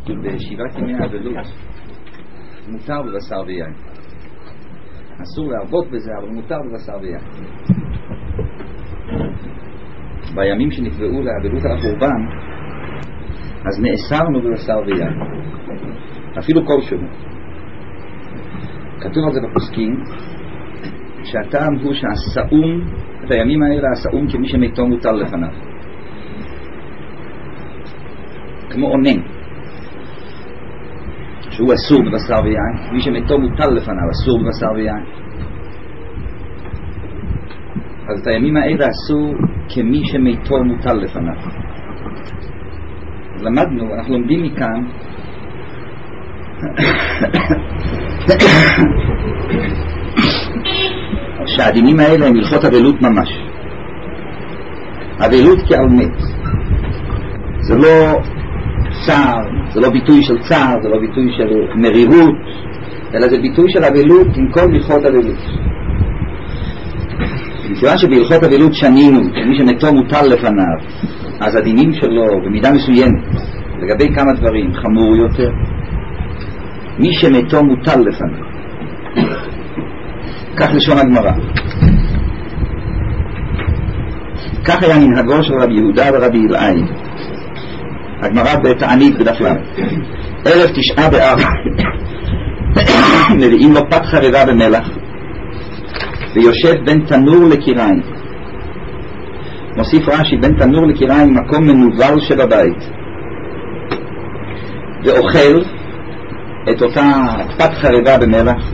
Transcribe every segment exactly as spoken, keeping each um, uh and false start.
בשבעת ימי האבלות מותר בבשר ויין, אסור להרבות בזה, אבל מותר בבשר ויין. בימים שנקבעו לאבלות על החורבן, אז נאסרנו בבשר ויין, אפילו כלשהו. כתוב על זה בפוסקים שהטעם הוא שהסאום, את הימים האלה הסאום כמי שמתו מוטל לפניו, כמו עונן שהוא אסור בבשר ויין. מי שמתו מוטל לפניו אסור בבשר ויין. אז את הימים האלה אסור כמי שמתו מוטל לפניו. אז למדנו, אנחנו לומדים מכאן שהדינים האלה הם הלכות אבלות ממש. אבלות כעל מת, זה לא צער, זה לא ביטוי של צער, זה לא ביטוי של מרירות, אלא זה ביטוי של אבלות עם כל הלכות אבלות. מכיוון שבהלכות אבלות שנינו שמי שמתו מוטל לפניו, אז הדינים שלו במידה מסוימת לגבי כמה דברים חמור יותר. מי שמתו מוטל לפניו, כך לשון הגמרא. כך היה מנהגו של רבי יהודה ורבי אלעאי. הגמרא בתענית בדף למד, ערב תשעה באב מביאים לו פת חרבה במלח ויושב בין תנור לקיריים. מוסיף רש"י, בין תנור לקיריים מקום מנוול שבבית, ואוכל את אותה פת חרבה במלח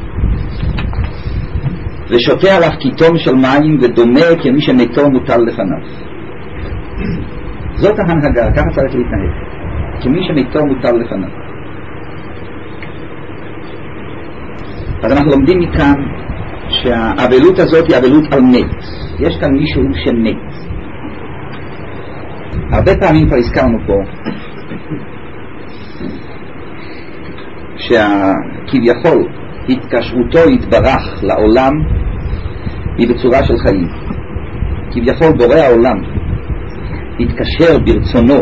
ושותה עליו קיתון של מים ודומה כמי שמתו מוטל לפניו. זאת ההנהגה, ככה צריך להתנהג, כמי שמתו מוטל לפניו. אז אנחנו לומדים מכאן שהאבלות הזאת היא אבלות על מת. יש כאן מישהו שמת. הרבה פעמים כבר הזכרנו פה שכביכול התקשרותו התברך לעולם היא בצורה של חיים. כביכול בורא העולם התקשר ברצונו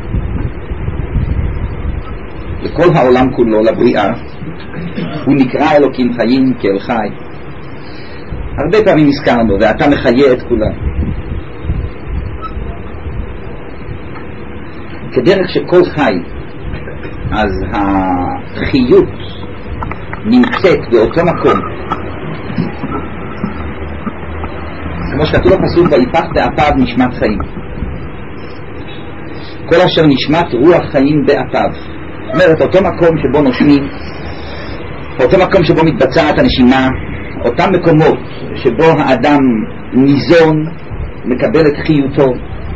לכל העולם כולו, לבריאה. הוא נקרא אלוקים חיים כאל חי. הרבה פעמים הזכרנו ואתה מחיה את כולם. כדרך שכל חי, אז החיות נמצאת באותו מקום, כמו שכתוב בפסוק ויפח באפיו נשמת חיים. כל אשר נשמת רוח חיים באפיו, זאת אומרת אותו מקום שבו נושמים, אותו מקום שבו מתבצעת הנשימה, אותם מקומות שבו האדם ניזון, מקבל את חיותו,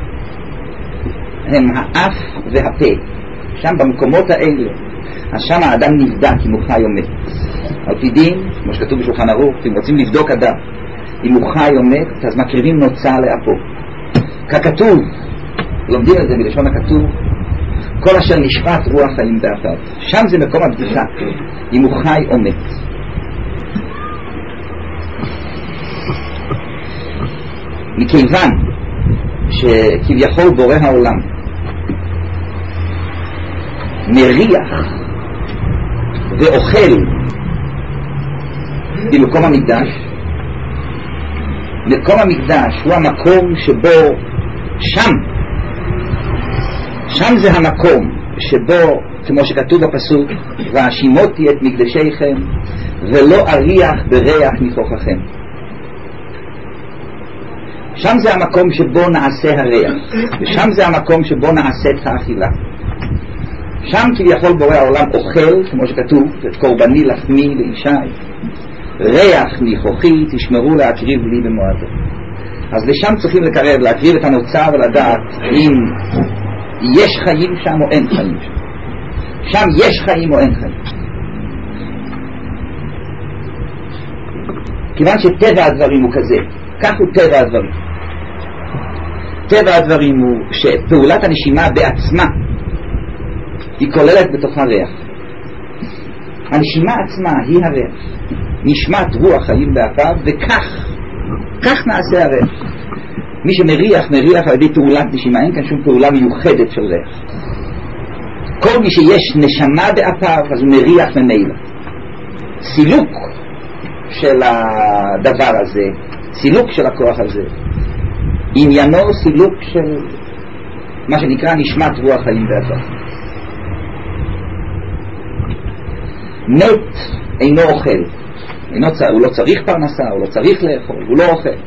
הם האף והפה. שם במקומות האלה, אז שם האדם נבדק אם הוא חי או מת. על פי דין, כמו שכתוב בשולחן ערוך, אם רוצים לבדוק אדם אם הוא חי או מת, אז מקריבים נוצה לאפו. ככתוב, לומדים את זה מלשון הכתוב, כל אשר נשפט רוח חיים באפיו. שם זה מקום הבדיקה אם הוא חי או מת. מכיוון שכביכול בורא העולם מריח ואוכל במקום המקדש, מקום המקדש הוא המקום שבו, שם שם זה המקום שבו, כמו שכתוב בפסוק, והשימותי את מקדשיכם ולא אריח בריח ניחוחכם. שם זה המקום שבו נעשה הריח, ושם זה המקום שבו נעשית האכילה. שם כביכול בורא העולם אוכל, כמו שכתוב, את קורבני לחמי לאישי, ריח ניחוחי תשמרו להקריב לי במועדו. אז לשם צריכים לקרב, להקריב את הנוצה ולדעת אם יש חיים שם או אין חיים שם. שם יש חיים או אין חיים. כיוון שטבע הדברים הוא כזה, כך הוא טבע הדברים. טבע הדברים הוא שפעולת הנשימה בעצמה היא כוללת בתוכה ריח. הנשימה עצמה היא הריח. נשמת רוח חיים באפיו, וכך כך נעשה הריח. מי שמריח מריח על ידי פעולת נשימה, אין כאן שום פעולה מיוחדת של ריח. כל מי שיש נשמה באפיו אז הוא מריח ממילא. סילוק של הדבר הזה, סילוק של הכוח הזה, עניינו סילוק של מה שנקרא נשמת רוח חיים באפיו. מת אינו אוכל, אינו צ... הוא לא צריך פרנסה, הוא לא צריך לאכול, הוא לא אוכל.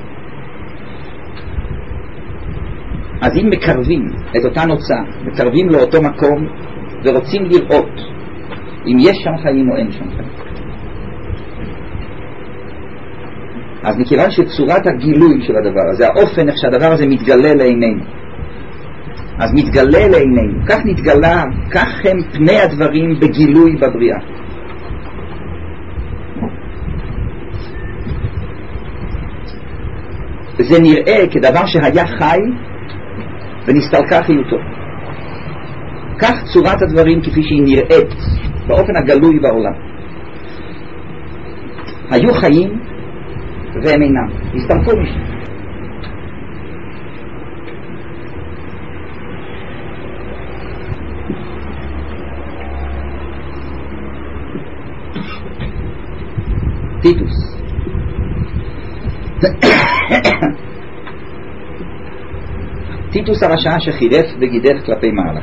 אז אם מקרבים את אותה נוצה, מקרבים לאותו מקום ורוצים לראות אם יש שם חיים או אין שם חיים, אז מכיוון שצורת הגילוי של הדבר הזה, האופן איך שהדבר הזה מתגלה לעינינו, אז מתגלה לעינינו, כך נתגלה, כך הם פני הדברים בגילוי בבריאה. זה נראה כדבר שהיה חי ונסתלקה חיותו. כך צורת הדברים כפי שהיא נראית באופן הגלוי בעולם. היו חיים והם אינם, הסתלקו משם. טיטוס טיטוס הרשע שחירף וגידף כלפי מעלה.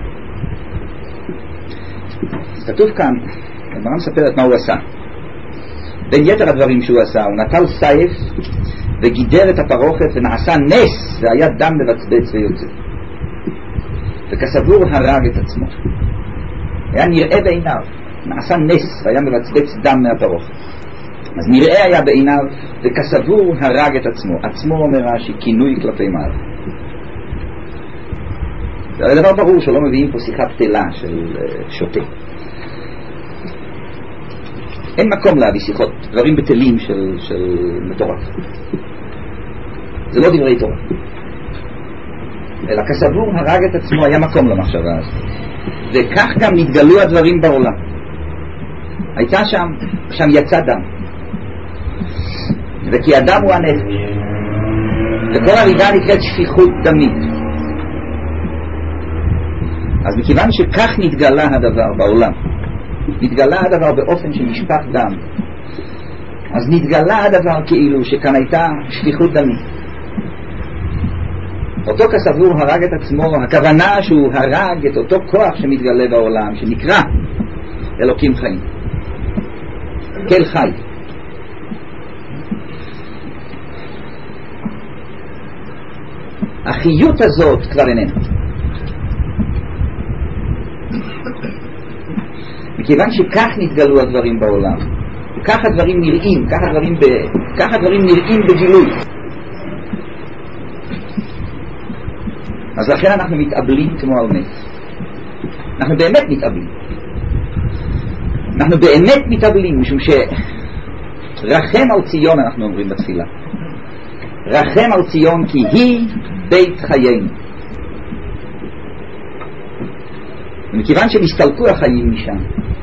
כתוב כאן, הגמרא מספרת מה הוא עשה. בין יתר הדברים שהוא עשה, הוא נטל סייף וגידר את הפרוכת ונעשה נס, והיה דם מבצבץ ויוצא, וכסבור הרג את עצמו. היה נראה בעיניו, נעשה נס והיה מבצבץ דם מהפרוכת. אז נראה היה בעיניו וכסבור הרג את עצמו. עצמו אומר רש"י כינוי כלפי מעלה. זה דבר ברור שלא מביאים פה שיחת תלה של שוטה. אין מקום להביא שיחות, דברים בטלים של, של מטורף. זה לא דברי תורה. אלא כסבור הרג את עצמו, היה מקום למחשבה הזאת. וכך גם נתגלו הדברים בעולם. הייתה שם, שם יצא דם. וכי הדם הוא הנפש. וכל הריבה נקראת שפיכות דמית. אז מכיוון שכך נתגלה הדבר בעולם, נתגלה הדבר באופן שנשפך דם, אז נתגלה הדבר כאילו שכאן הייתה שפיכות דמית. אותו כסבור הרג את עצמו, הכוונה שהוא הרג את אותו כוח שמתגלה בעולם, שנקרא אלוקים חיים, כל חי. החיות הזאת כבר איננה. מכיוון שכך נתגלו הדברים בעולם, כך הדברים נראים, כך הדברים, ב... כך הדברים נראים בגילוי. אז לכן אנחנו מתאבלים כמו על מת. אנחנו באמת מתאבלים. אנחנו באמת מתאבלים, משום שרחם על ציון, אנחנו אומרים בתפילה. רחם על ציון כי היא בית חיינו. ומכיוון שנסתלקו החיים משם,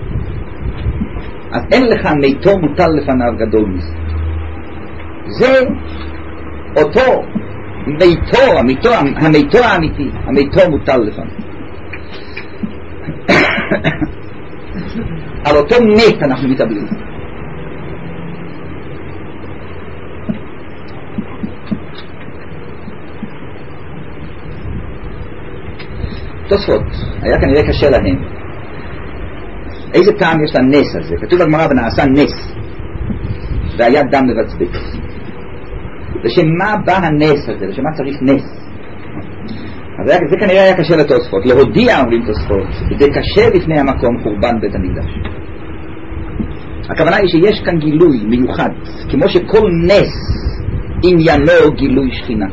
אז אין לך מיתו מוטל לפניו גדול מזה. זה אותו מיתו, המיתו, המיתו האמיתי, המיתו מוטל לפניו. על אותו מת אנחנו מתאבלים. תוספות, היה כנראה קשה להם. איזה טעם יש לנס הזה? כתוב בגמרא ונעשה נס והיה דם מבצבץ. לשם מה בא הנס הזה? לשם מה צריך נס? אז זה, זה כנראה היה קשה לתוספות. להודיע, אומרים תוספות, זה קשה לפני המקום חורבן בית המקדש. הכוונה היא שיש כאן גילוי מיוחד, כמו שכל נס עניינו גילוי שכינה.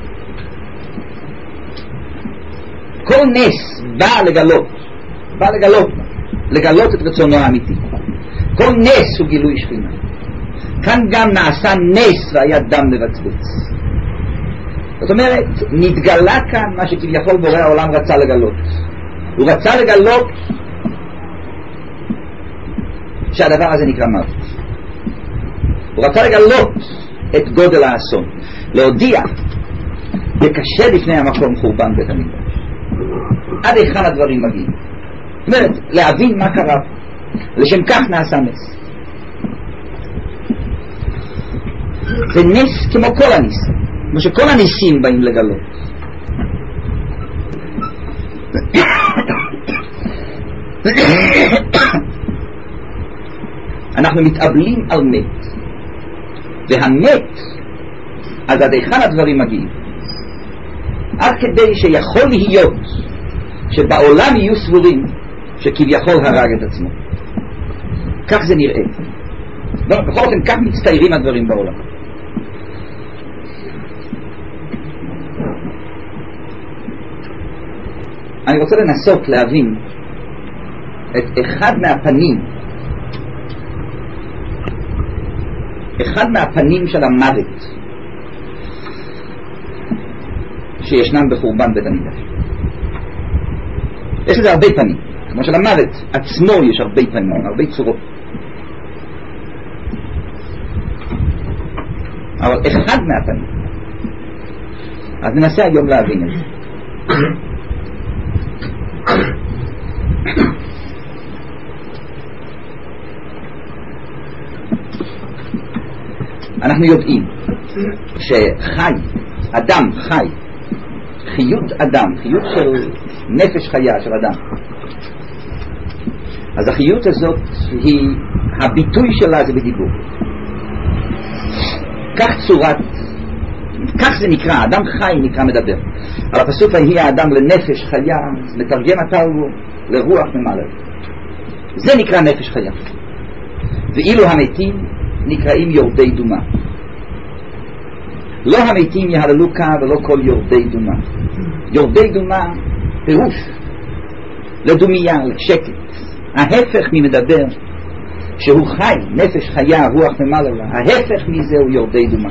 כל נס בא לגלות, בא לגלות, לגלות את רצונו האמיתי. כל נס הוא גילוי שכינה. כאן גם נעשה נס והיה דם מבצבץ. זאת אומרת, נתגלה כאן מה שכביכול בורא העולם רצה לגלות. הוא רצה לגלות שהדבר הזה נקרא מוות. הוא רצה לגלות את גודל האסון, להודיע וקשה לפני המקום חורבן בית המקדש. עד היכן הדברים מגיעים. זאת אומרת, להבין מה קרה. לשם כך נעשה נס. זה נס כמו כל הניסים, כמו שכל הניסים באים לגלות. אנחנו מתאבלים על מת, והמת אז עד היכן הדברים מגיעים, עד כדי שיכול להיות שבעולם יהיו סבורים שכביכול הרג את עצמו. כך זה נראה. בכל אופן כך מצטיירים הדברים בעולם. אני רוצה לנסות להבין את אחד מהפנים אחד מהפנים של המוות שישנם בחורבן בית המקדש. יש לזה הרבה פנים, כמו של המוות עצמו יש הרבה פנים, הרבה צורות. אבל אחד מהפנים, אז ננסה היום להבין את זה. אנחנו יודעים שחי, אדם חי, חיות אדם, חיות של נפש חיה של אדם, אז החיות הזאת היא, הביטוי שלה זה בדיבור. כך צורת, כך זה נקרא, אדם חי נקרא מדבר. על הפסוק ויהי האדם לנפש חיה, מתרגם התרגום לרוח ממלא. זה נקרא נפש חיה. ואילו המתים נקראים יורדי דומה. לא המתים יהללו כאן ולא כל יורדי דומה. יורדי דומה פירוש לדומיה, לשקט. ההפך ממדבר, שהוא חי, נפש חיה, רוח ממלא לה, ההפך מזה הוא יורדי דומה.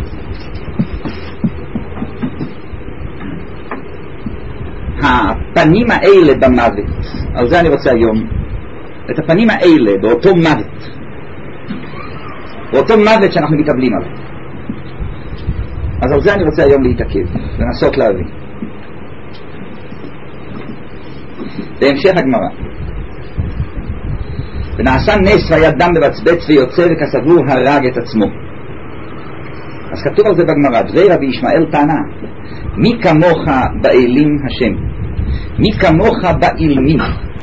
הפנים האלה במוות, על זה אני רוצה היום, את הפנים האלה באותו מוות, באותו מוות שאנחנו מתאבלים עליו, אז על זה אני רוצה היום להתעכב, לנסות להבין. בהמשך הגמרא, ונעשה נס והיה דם מבצבץ ויוצא וכסבור הרג את עצמו. אז כתוב על זה בגמרא, דבי רבי ישמעאל טענה, מי כמוך באלים השם, מי כמוך באילמים.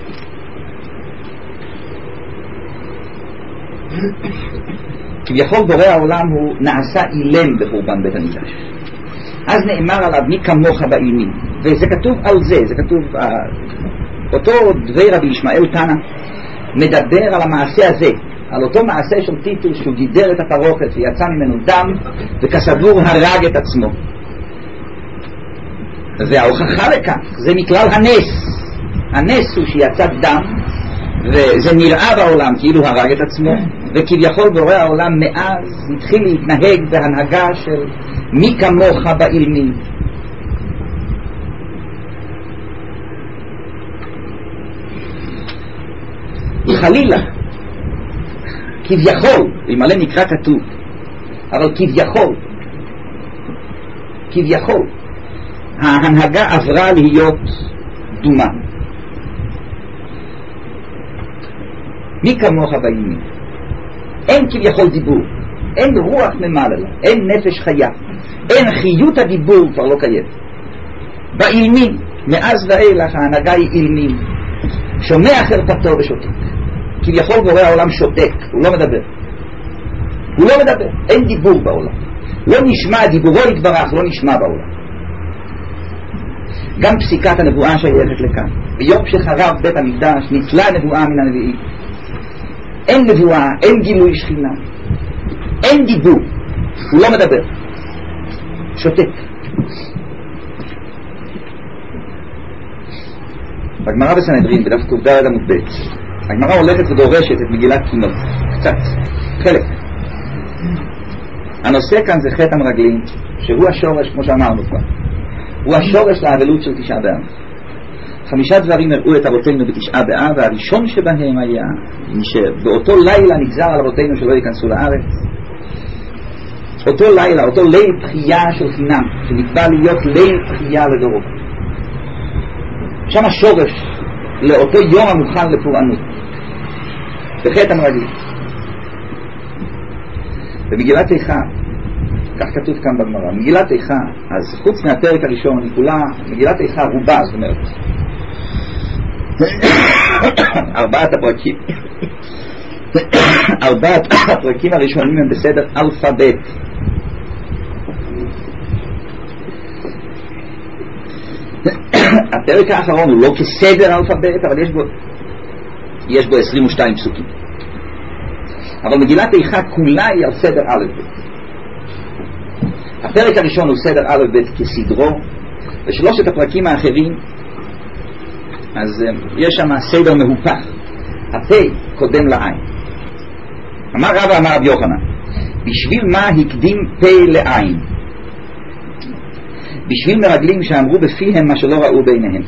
כביכול בורא העולם הוא נעשה אילם בחורבן בית המקדש, אז נאמר עליו מי כמוך באילמים, וזה כתוב על זה, זה כתוב אותו דבי רבי ישמעאל טענה מדבר על המעשה הזה, על אותו מעשה של טיטוס שהוא גידר את הפרוכת ויצא ממנו דם וכסבור הרג את עצמו. וההוכחה לכך זה מכלל הנס. הנס הוא שיצא דם וזה נראה בעולם כאילו הרג את עצמו, וכביכול בורא העולם מאז התחיל להתנהג בהנהגה של מי כמוך באילמים. חלילה כביכול, למלא נקרא כתוב, אבל כביכול כביכול ההנהגה עברה להיות דומה. מי כמוך באילמים, אין כביכול דיבור, אין רוח ממעלה, אין נפש חיה, אין חיות הדיבור כבר לא קיימת. באילמים מאז ואילך ההנהגה היא אילמים, שומע חרפתו ושותק. כביכול בורא העולם שותק, הוא לא מדבר, הוא לא מדבר, אין דיבור בעולם, לא נשמע דיבורו יתברך, לא נשמע בעולם. גם פסיקת הנבואה שייכת לכאן. ביום שחרב בית המקדש ניטלה נבואה מן הנביאים. אין נבואה, אין גילוי שכינה, אין דיבור, הוא לא מדבר, שותק. בגמרא בסנהדרין בדף ק"ד עמוד ב', הגמרא הולכת ודורשת את מגילת קינות, קצת, חלק. הנושא כאן זה חטא המרגלים, שהוא השורש, כמו שאמרנו כבר, הוא השורש לאבלות של תשעה באב. חמישה דברים הראו את אבותינו בתשעה באב, והראשון שבהם היה שבאותו לילה נגזר על אבותינו שלא ייכנסו לארץ. אותו לילה, אותו ליל בחייה של חינם, שנקבע להיות ליל בחייה לדורות. שם השורש לאותו יום המוכן לפורענות. בחטא המרגלים. במגילת איכה, כך כתוב כאן בגמרא, מגילת איכה, אז חוץ מהפרק הראשון היא כולה, מגילת איכה רובה, זאת אומרת ארבעת הפרקים ארבעת הפרקים הראשונים הם בסדר אלפבית. הפרק האחרון הוא לא כסדר אלפבית, אבל יש בו יש בו עשרים ושתיים פסוקים. אבל מגילת איכה כולה היא על סדר א' ב'. הפרק הראשון הוא סדר א' ב' כסדרו, ושלושת הפרקים האחרים אז יש שם סדר מהופך. הפה קודם לעין. אמר רבא אמר רב יוחנן, בשביל מה הקדים פה לעין? בשביל מרגלים שאמרו בפיהם מה שלא ראו בעיניהם.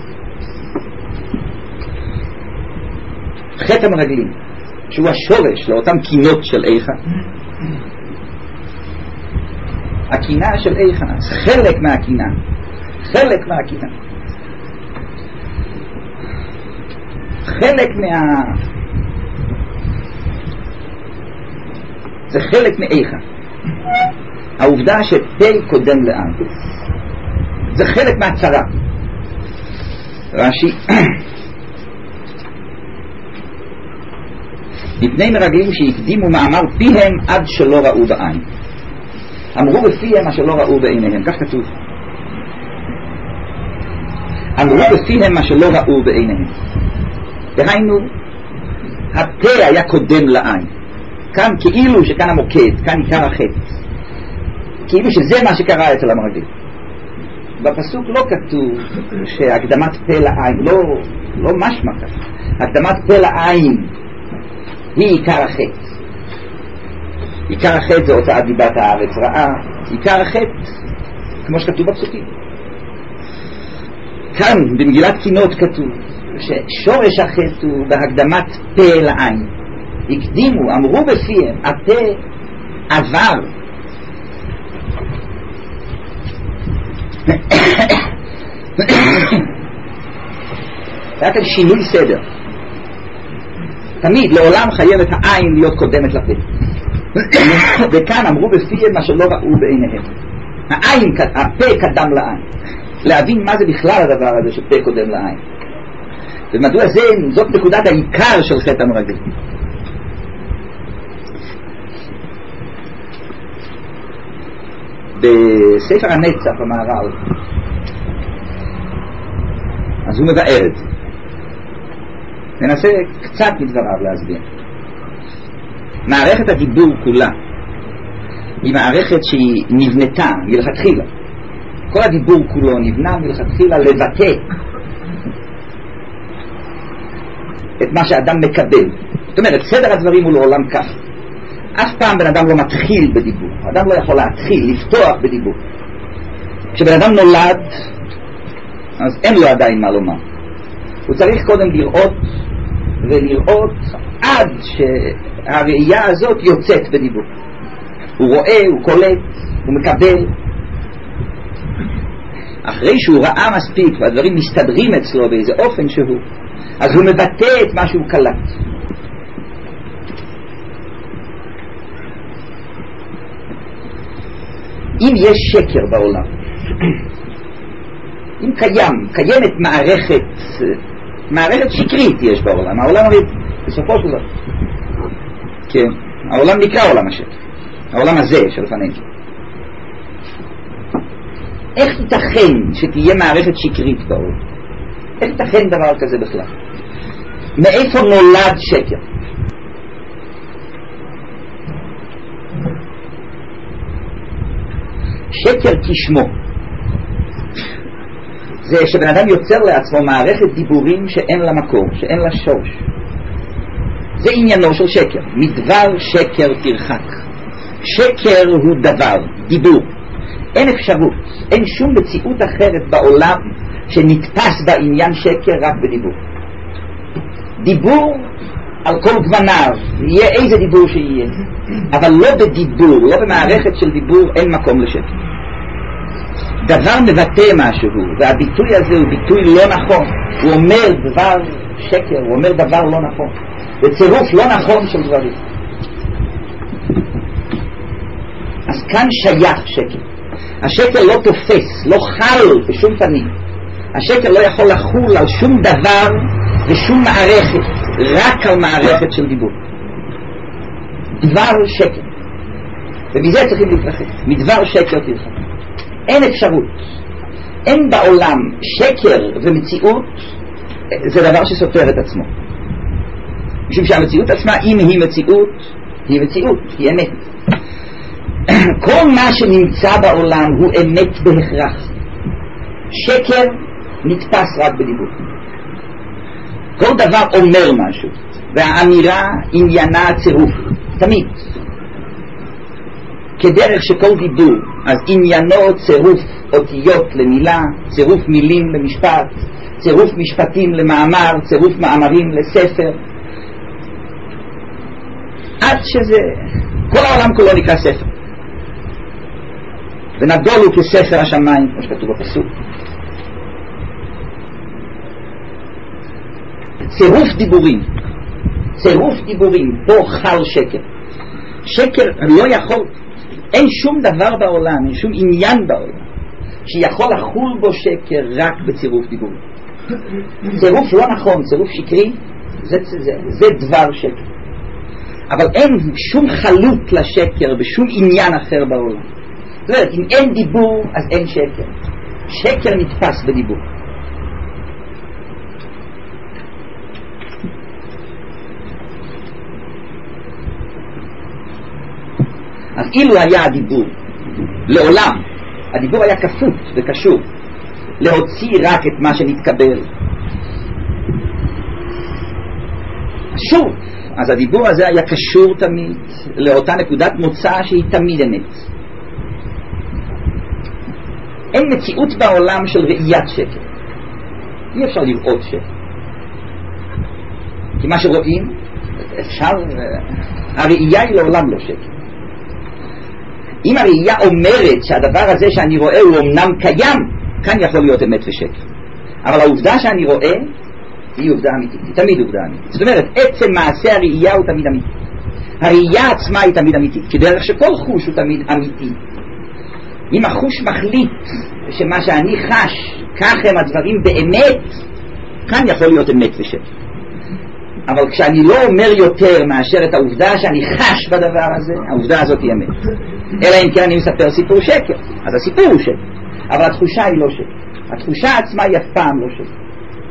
חטא המרגלים שהוא השורש לאותם קינות של איכה, הקינה של איכה, חלק מהקינה, חלק מהקינה, חלק מה... זה חלק מאיכה. העובדה שפה קודם לעין זה חלק מהצרה. רש"י מפני מרגלים שהקדימו מאמר פיהם עד שלא ראו בעין. אמרו בפיהם מה שלא ראו בעיניהם, כך כתוב. אמרו בפיהם מה שלא ראו בעיניהם. דהיינו, הפה היה קודם לעין. כאן כאילו שכאן המוקד, כאן עיקר החטא. כאילו שזה מה שקרה אצל המרגלים. בפסוק לא כתוב שהקדמת פה לעין, לא, לא משמע ככה. הקדמת פה לעין היא עיקר החטא. עיקר החטא זה הוצאת דיבת הארץ רעה. עיקר החטא, כמו שכתוב בפסוקים. כאן במגילת קינות כתוב ששורש החטא הוא בהקדמת פה לעין. הקדימו, אמרו בפיהם, הפה עבר. היה כאן שינוי סדר. תמיד לעולם חייבת העין להיות קודמת לפה. וכאן אמרו בפיהם מה שלא ראו בעיניהם. העין, הפה קדם לעין. להבין מה זה בכלל הדבר הזה שפה קודם לעין. ומדוע זה, זאת נקודת העיקר של חטא המרגלים. בספר הנצח המהר"ל אז הוא מבאר את זה. ננסה קצת מדבריו להסביר. מערכת הדיבור כולה היא מערכת שהיא נבנתה מלכתחילה. כל הדיבור כולו נבנה מלכתחילה לבטא את מה שאדם מקבל. זאת אומרת, סדר הדברים הוא לעולם כך. אף פעם בן אדם לא מתחיל בדיבור. אדם לא יכול להתחיל, לפתוח בדיבור. כשבן אדם נולד, אז אין לו עדיין מה לומר. הוא צריך קודם לראות ולראות עד שהראייה הזאת יוצאת בדיבור. הוא רואה, הוא קולט, הוא מקבל. אחרי שהוא ראה מספיק והדברים מסתדרים אצלו באיזה אופן שהוא, אז הוא מבטא את מה שהוא קלט. אם יש שקר בעולם, אם קיים, קיימת מערכת, מערכת שקרית יש בעולם, העולם הרי בסופו של דבר, כן, העולם נקרא עולם השקר, העולם הזה שלפנינו. איך ייתכן שתהיה מערכת שקרית בעולם? איך ייתכן דבר כזה בכלל? מאיפה נולד שקר? שקר כשמו זה שבן אדם יוצר לעצמו מערכת דיבורים שאין לה מקור, שאין לה שורש. זה עניינו של שקר. מדבר שקר תרחק. שקר הוא דבר, דיבור. אין אפשרות, אין שום מציאות אחרת בעולם שנתפס בעניין שקר רק בדיבור. דיבור על כל גווניו, יהיה איזה דיבור שיהיה, אבל לא בדיבור, לא במערכת של דיבור, אין מקום לשקר. דבר מבטא משהו, והביטוי הזה הוא ביטוי לא נכון. הוא אומר דבר שקר, הוא אומר דבר לא נכון, וצירוף לא נכון של דברים. אז כאן שייך שקר. השקר לא תופס, לא חל בשום פנים. השקר לא יכול לחול על שום דבר ושום מערכת, רק על מערכת של דיבור. דבר שקר, ומזה צריכים להתרחק. מדבר שקר תרחק. אין אפשרות, אין בעולם שקר ומציאות, זה דבר שסותר את עצמו, משום שהמציאות עצמה, אם היא מציאות, היא מציאות, היא אמת. כל מה שנמצא בעולם הוא אמת בהכרח. שקר נתפס רק בדיבור. כל דבר אומר משהו, והאמירה עניינה צירוף, תמיד. כדרך שכל דיבור, אז עניינו צירוף אותיות למילה, צירוף מילים למשפט, צירוף משפטים למאמר, צירוף מאמרים לספר, עד שזה, כל העולם כולו נקרא ספר, ונדול הוא כספר השמיים, כמו שכתוב בפסוק. צירוף דיבורים, צירוף דיבורים, פה חל שקר. שקר לא יכול, אין שום דבר בעולם, אין שום עניין בעולם שיכול לחול בו שקר רק בצירוף דיבורים. צירוף לא נכון, צירוף שקרי, זה, זה, זה דבר שקר. אבל אין שום חלות לשקר בשום עניין אחר בעולם. זאת אומרת, אם אין דיבור אז אין שקר. שקר נתפס בדיבור. אז אילו היה הדיבור לעולם, הדיבור היה כפות וקשור להוציא רק את מה שנתקבל, שוב, אז הדיבור הזה היה קשור תמיד לאותה נקודת מוצא שהיא תמיד אמת. אין מציאות בעולם של ראיית שקר, אי אפשר לראות שקר, כי מה שרואים אפשר, הראייה היא לעולם לא שקר. אם הראייה אומרת שהדבר הזה שאני רואה הוא אמנם קיים, כאן יכול להיות אמת ושקר, אבל העובדה שאני רואה היא עובדה אמיתית, היא תמיד עובדה אמיתית. זאת אומרת, עצם מעשה הראייה הוא תמיד אמיתי, הראייה עצמה היא תמיד אמיתית, כדרך שכל חוש הוא תמיד אמיתי. אם החוש מחליט שמה שאני חש כך הם הדברים באמת, כאן יכול להיות אמת ושקר. אבל כשאני לא אומר יותר מאשר את העובדה שאני חש בדבר הזה, העובדה הזאת היא אמת. אלא אם כן אני מספר סיפור שקר, אז הסיפור הוא שקר, אבל התחושה היא לא שקר. התחושה עצמה היא אף פעם לא שקר.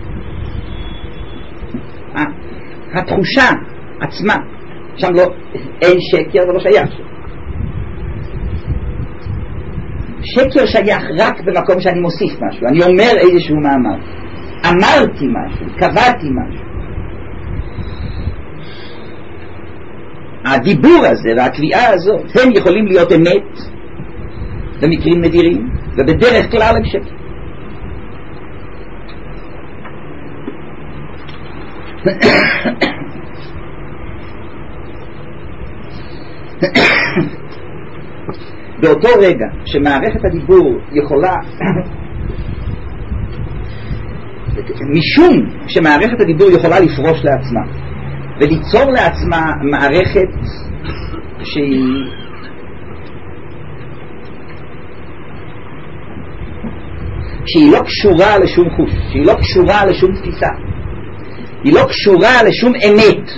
התחושה עצמה, שם לא, אין שקר ולא שייך שקר. שקר שייך רק במקום שאני מוסיף משהו, אני אומר איזשהו מאמר, אמרתי משהו, קבעתי משהו. הדיבור הזה והקביעה הזאת הם יכולים להיות אמת במקרים נדירים, ובדרך כלל הם שקר. באותו רגע שמערכת הדיבור יכולה משום שמערכת הדיבור יכולה לפרוש לעצמה וליצור לעצמה מערכת שהיא שהיא לא קשורה לשום חוש, שהיא לא קשורה לשום תפיסה, היא לא קשורה לשום אמת,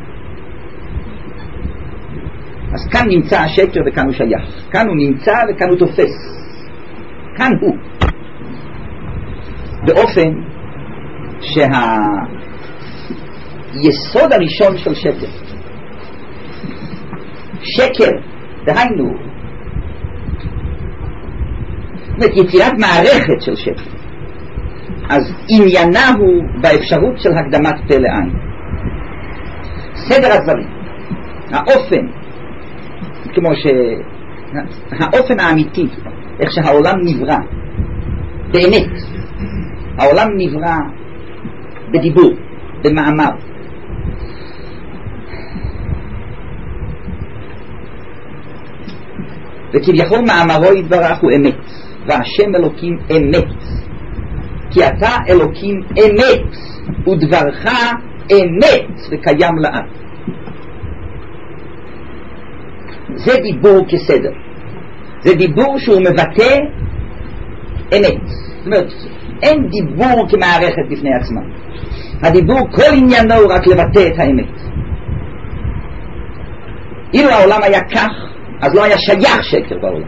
אז כאן נמצא השקר וכאן הוא שייך, כאן הוא נמצא וכאן הוא תופס, כאן הוא, באופן שהיסוד הראשון של שקר, שקר, דהיינו יצירת מערכת של שקר, אז עניינה הוא באפשרות של הקדמת פה לעין. סדר הדברים, האופן, כמו שהאופן האמיתי, איך שהעולם נברא באמת, העולם נברא בדיבור, במאמר, וכביכול מאמרו יתברך הוא אמת, והשם אלוקים אמת, כי אתה אלוקים אמת ודברך אמת וקיים לעד. זה דיבור כסדר, זה דיבור שהוא מבטא אמת. זאת אומרת, אין דיבור כמערכת בפני עצמה, הדיבור כל עניינו הוא רק לבטא את האמת. אילו העולם היה כך, אז לא היה שייך שקר בעולם.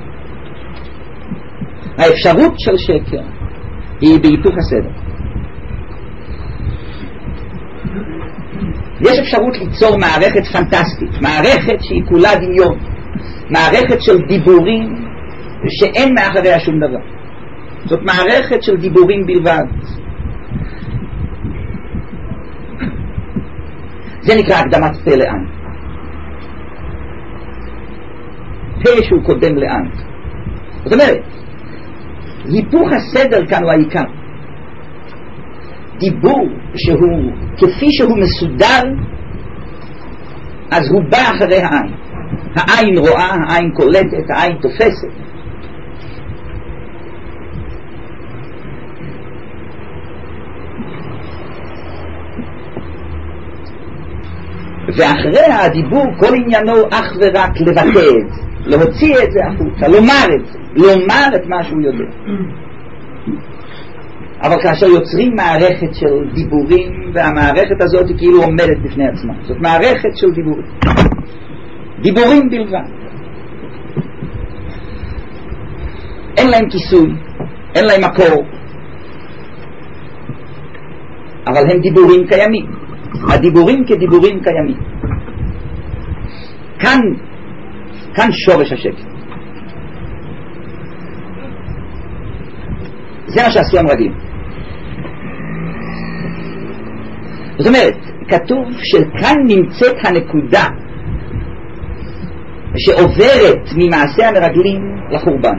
האפשרות של שקר היא בהיפוך הסדר. יש אפשרות ליצור מערכת פנטסטית, מערכת שהיא כולה דמיון, מערכת של דיבורים שאין מאחוריה שום דבר. זאת מערכת של דיבורים בלבד. זה נקרא הקדמת פה לעין. פה שהוא קודם לעין. זאת אומרת, היפוך הסדר כאן הוא העיקר. דיבור שהוא כפי שהוא מסודר, אז הוא בא אחרי העין. העין רואה, העין קולטת, העין תופסת. ואחרי הדיבור כל עניינו אך ורק לבטא את זה, להוציא את זה החוצה, לומר את זה, לומר את מה שהוא יודע. אבל כאשר יוצרים מערכת של דיבורים, והמערכת הזאת היא כאילו עומדת בפני עצמה, זאת מערכת של דיבורים, דיבורים בלבד, אין להם כיסוי, אין להם מקור, אבל הם דיבורים קיימים. הדיבורים כדיבורים קיימים. כאן, כאן שורש השקר. זה מה שעשו המרגלים. זאת אומרת, כתוב שכאן נמצאת הנקודה שעוברת ממעשה המרגלים לחורבן.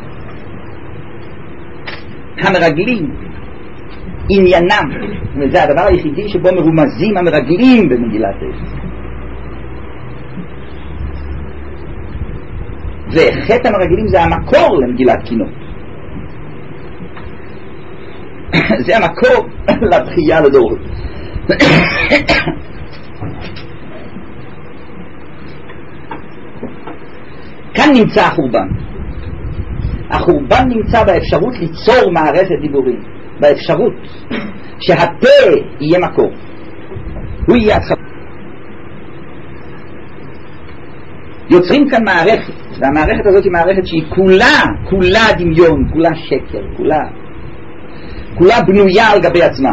המרגלים עניינם, זה הדבר היחידי שבו מרומזים המרגלים במגילת איכה. וחטא המרגלים זה המקור למגילת קינות. זה המקור לבחייה לדורות. כאן נמצא החורבן. החורבן נמצא באפשרות ליצור מערכת דיבורים, באפשרות שהפה יהיה מקור, הוא יהיה התחלה. יוצרים כאן מערכת, והמערכת הזאת היא מערכת שהיא כולה, כולה דמיון, כולה שקר, כולה, כולה בנויה על גבי עצמה.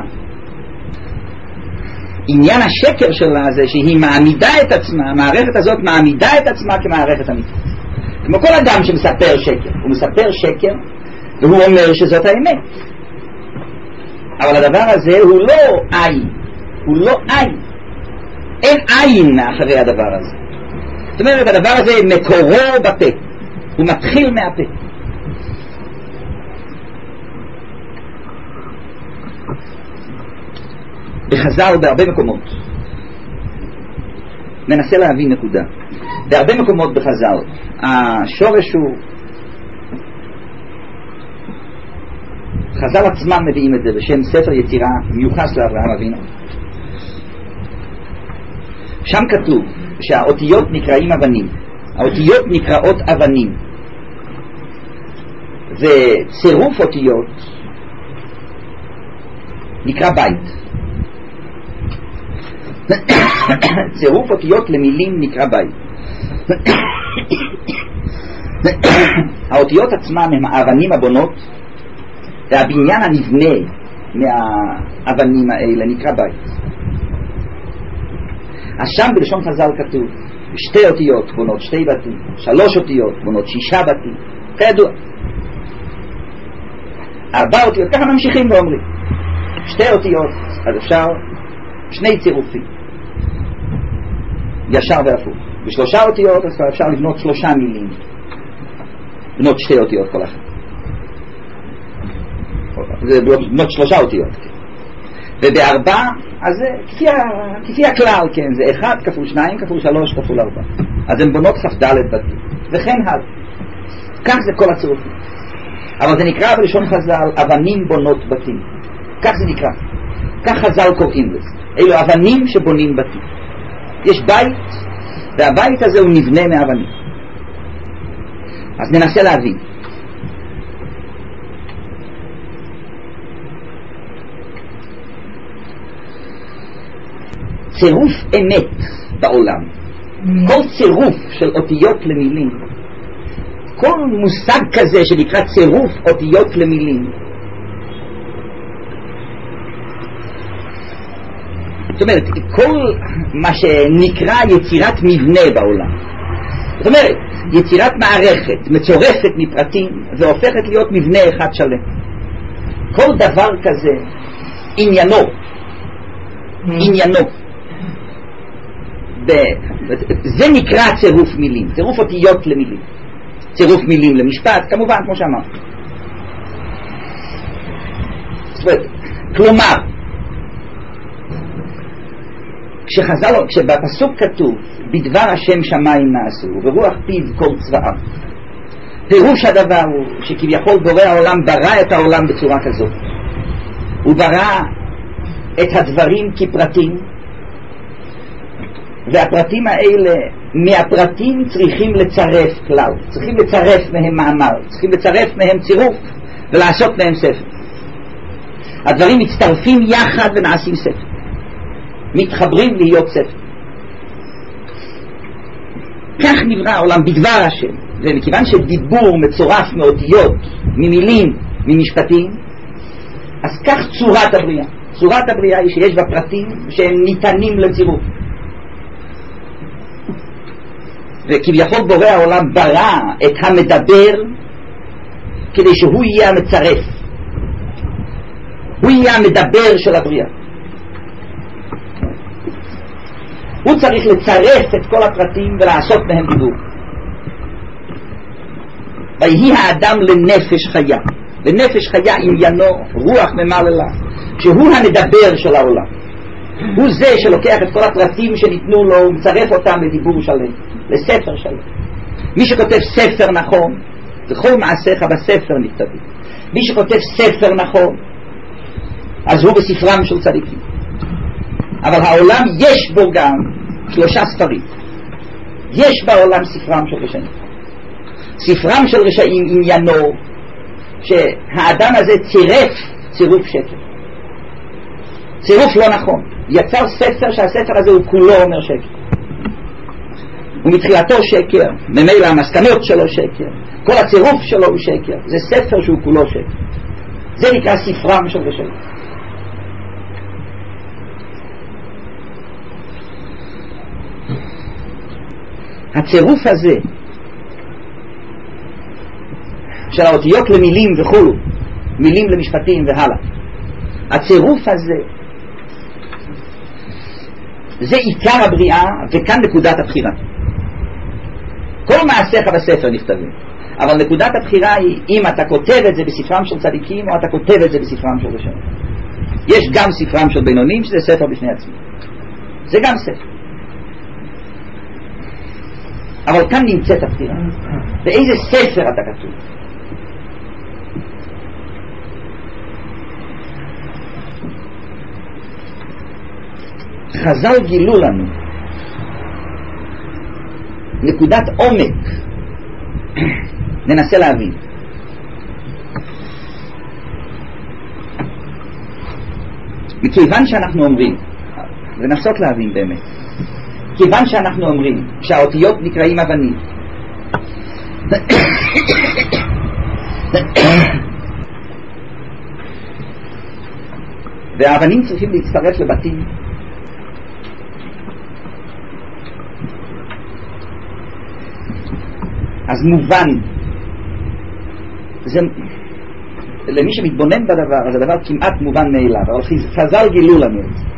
עניין השקר שלה זה שהיא מעמידה את עצמה, המערכת הזאת מעמידה את עצמה כמערכת אמיתית. כמו כל אדם שמספר שקר, הוא מספר שקר והוא אומר שזאת האמת. אבל הדבר הזה הוא לא עין, הוא לא עין. אין עין מאחורי הדבר הזה. זאת אומרת, הדבר הזה מקורו בפה, הוא מתחיל מהפה. בחז"ל בהרבה מקומות, ננסה להבין נקודה, בהרבה מקומות בחז"ל השורש הוא, חז"ל עצמם מביאים את זה בשם ספר יצירה מיוחס לאברהם אבינו. שם כתוב שהאותיות נקראים אבנים, האותיות נקראות אבנים, וצירוף אותיות נקרא בית. צירוף אותיות למילים נקרא בית. האותיות עצמם הם האבנים הבונות, והבניין הנבנה מהאבנים האלה נקרא בית. אז שם בלשון חז"ל כתוב שתי אותיות בונות שתי בתים, שלוש אותיות בונות שישה בתים, כידוע. ארבע אותיות, ככה ממשיכים ואומרים שתי אותיות, אז אפשר שני צירופים, ישר והפוך. בשלושה אותיות אז אפשר לבנות שלושה מילים, בנות שתי אותיות כל אחת, זה בנות שלושה אותיות. ובארבע אז זה כפי, כפי הכלל, כן, זה אחד כפול שניים כפול שלוש כפול ארבע, אז הן בונות כ"ד בתים וכן הלאה. כך זה כל הצירופים. אבל זה נקרא בלשון חז"ל אבנים בונות בתים. כך זה נקרא, כך חז"ל קוראים לזה. אלו אבנים שבונים בתים. יש בית, והבית הזה הוא נבנה מאבנים. אז ננסה להבין. צירוף אמת בעולם, כל צירוף של אותיות למילים, כל מושג כזה שנקרא צירוף אותיות למילים, זאת אומרת, כל מה שנקרא יצירת מבנה בעולם, זאת אומרת, יצירת מערכת מצורפת מפרטים והופכת להיות מבנה אחד שלם, כל דבר כזה עניינו עניינו זה נקרא צירוף מילים, צירוף אותיות למילים, צירוף מילים למשפט, כמובן כמו שאמרת. כלומר, כשחז"ל, כשבפסוק כתוב בדבר השם שמיים נעשו וברוח פיו כל צבאיו, פירוש הדבר הוא שכביכול בורא העולם ברא את העולם בצורה כזאת, הוא ברא את הדברים כפרטים, והפרטים האלה, מהפרטים צריכים לצרף כלל, צריכים לצרף מהם מאמר, צריכים לצרף מהם צירוף ולעשות מהם ספר. הדברים מצטרפים יחד ונעשים ספר, מתחברים להיות ספר. כך נברא העולם בדבר השם, ומכיוון שדיבור מצורף מאותיות, ממילים, ממשפטים, אז כך צורת הבריאה. צורת הבריאה היא שיש בה פרטים שהם ניתנים לצירוף. וכביכול בורא העולם ברא את המדבר כדי שהוא יהיה המצרף, הוא יהיה המדבר של הבריאה. הוא צריך לצרף את כל הפרטים ולעשות מהם דיבור. ויהי האדם לנפש חיה, לנפש חיה עניינו רוח ממללה, שהוא המדבר של העולם, הוא זה שלוקח את כל הפרטים שניתנו לו ומצרף אותם לדיבור שלם, לספר שלם. מי שכותב ספר נכון, וכל מעשיך בספר נכתבים, מי שכותב ספר נכון אז הוא בספרם של צדיקים. אבל העולם יש בו גם שלושה ספרים. יש בעולם ספרם של רשעים. ספרם של רשעים עניינו שהאדם הזה צירף צירוף שקר, צירוף לא נכון, יצר ספר שהספר הזה הוא כולו אומר שקר, ומתחילתו שקר, ממילא המסקנות שלו שקר, כל הצירוף שלו הוא שקר, זה ספר שהוא כולו שקר. זה נקרא ספרם של רשעים. הצירוף הזה של האותיות למילים וכולו, מילים למשפטים והלאה, הצירוף הזה זה עיקר הבריאה, וכאן נקודת הבחירה. כל מעשיך בספר נכתבים, אבל נקודת הבחירה היא אם אתה כותב את זה בספרם של צדיקים או אתה כותב את זה בספרם של רשעים. יש גם ספרם של בינונים שזה ספר בפני עצמו, זה גם ספר, אבל כאן נמצאת הבחירה, באיזה ספר אתה כתוב. חז"ל גילו לנו נקודת עומק, ננסה להבין. מכיוון שאנחנו אומרים, לנסות להבין באמת, כיוון שאנחנו אומרים שהאותיות נקראים אבנים, והאבנים צריכים להצטרף לבתים, אז מובן, זה, למי שמתבונן בדבר, אז הדבר כמעט מובן מאליו, אבל חז"ל גילו לנו את זה.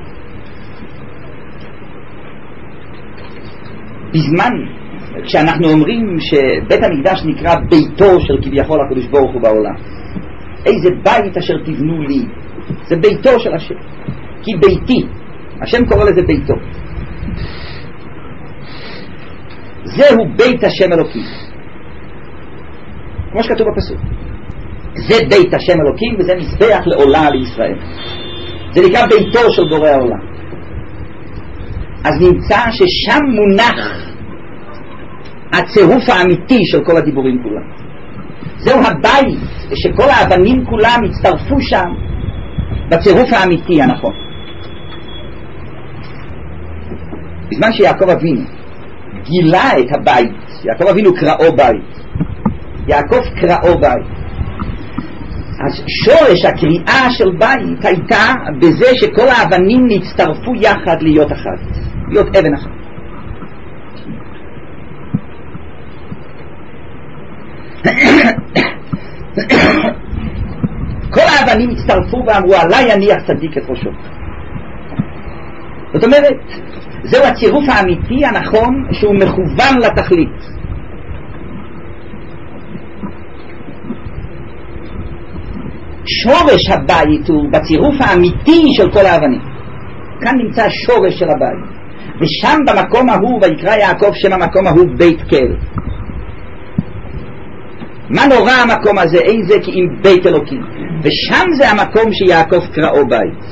בזמן, כשאנחנו אומרים שבית המקדש נקרא ביתו של כביכול הקדוש ברוך הוא בעולם, איזה בית אשר תבנו לי, זה ביתו של השם, כי ביתי, השם קורא לזה ביתו, זהו בית השם אלוקי, כמו שכתוב בפסוק, זה בית השם אלוקים, וזה מזבח לעולה לישראל. זה נקרא ביתו של בורא העולם. אז נמצא ששם מונח הצירוף האמיתי של כל הדיבורים כולם. זהו הבית שכל האבנים כולם הצטרפו שם בצירוף האמיתי הנכון. בזמן שיעקב אבינו גילה את הבית, יעקב אבינו קראו בית, יעקב קראו בית, אז שורש הקריאה של בית הייתה בזה שכל האבנים נצטרפו יחד להיות אחת, להיות אבן אחת. כל האבנים הצטרפו ואמרו עלי יניח צדיק את ראשו. זאת אומרת, זהו הצירוף האמיתי הנכון שהוא מכוון לתכלית. שורש הבית הוא בצירוף האמיתי של כל האבנים. כאן נמצא השורש של הבית, ושם במקום ההוא ויקרא יעקב שם המקום ההוא בית כל. מה נורא המקום הזה? אין זה כי אם בית אלוקים, ושם זה המקום שיעקב קראו בית.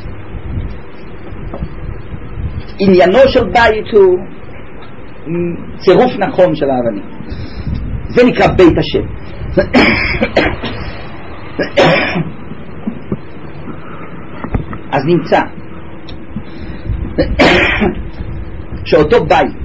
עניינו של בית הוא צירוף נכון של האבנים. זה נקרא בית השם. אז נמצא שאותו בית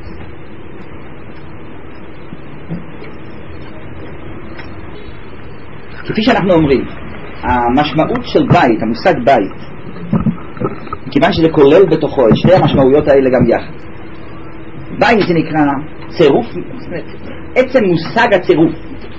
כפי שאנחנו אומרים, המשמעות של בית, המושג בית, כיוון שזה כולל בתוכו את שתי המשמעויות האלה גם יחד. בית זה נקרא צירוף, עצם מושג הצירוף,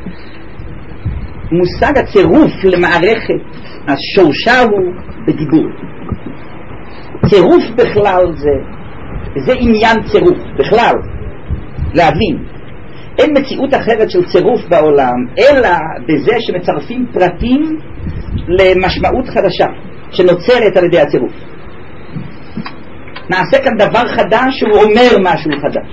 מושג הצירוף למערכת, השורשה הוא בדיבור. צירוף בכלל זה, זה עניין צירוף, בכלל, להבין. אין מציאות אחרת של צירוף בעולם, אלא בזה שמצרפים פרטים למשמעות חדשה, שנוצרת על ידי הצירוף. נעשה כאן דבר חדש שהוא אומר משהו חדש.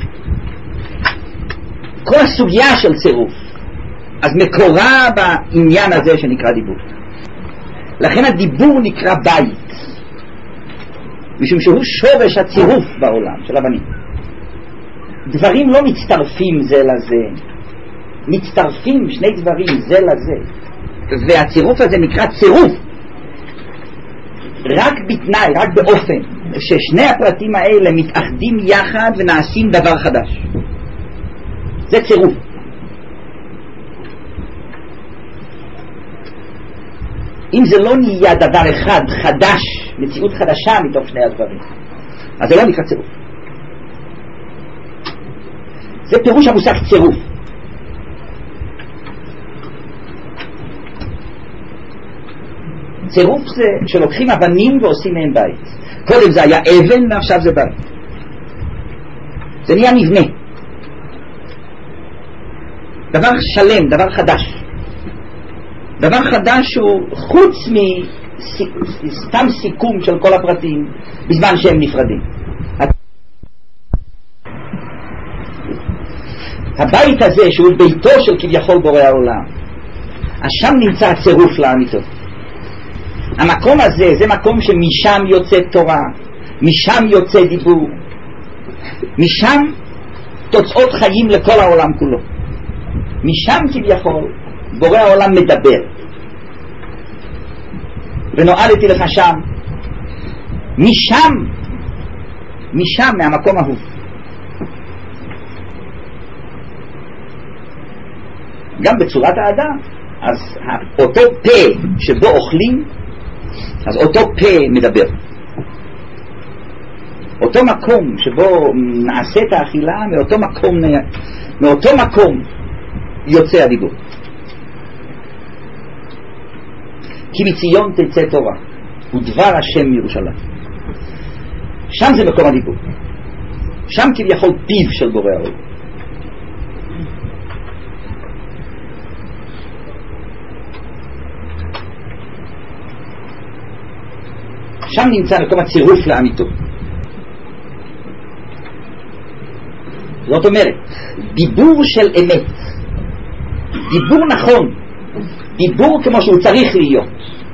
כל הסוגיה של צירוף, אז מקורה בעניין הזה שנקרא דיבור. לכן הדיבור נקרא בית, משום שהוא שורש הצירוף בעולם של אבנים. דברים לא מצטרפים זה לזה, מצטרפים שני דברים זה לזה, והצירוף הזה נקרא צירוף רק בתנאי, רק באופן ששני הפרטים האלה מתאחדים יחד ונעשים דבר חדש. זה צירוף. אם זה לא נהיה דבר אחד חדש, מציאות חדשה מתוך שני הדברים, אז זה לא נקרא צירוף. זה פירוש המושג צירוף. צירוף זה שלוקחים אבנים ועושים מהם בית. קודם זה היה אבן ועכשיו זה בית. זה נהיה מבנה, דבר שלם, דבר חדש. דבר חדש הוא חוץ מסתם סיכום של כל הפרטים בזמן שהם נפרדים. הבית הזה שהוא ביתו של כביכול בורא העולם, אז שם נמצא הצירוף לאמיתו. המקום הזה זה מקום שמשם יוצא תורה, משם יוצא דיבור, משם תוצאות חיים לכל העולם כולו. משם כביכול בורא העולם מדבר. ונועדתי לך שם, משם, משם מהמקום ההוא. גם בצורת האדם, אז אותו פה שבו אוכלים, אז אותו פה מדבר. אותו מקום שבו נעשה את האכילה, מאותו מקום, מאותו מקום יוצא הדיבור. כי מציון תצא תורה ודבר השם מירושלים. שם זה מקום הדיבור, שם כביכול פיו של בורא העולם. שם נמצא מקום הצירוף לאמיתו. זאת אומרת, דיבור של אמת, דיבור נכון, דיבור כמו שהוא צריך להיות.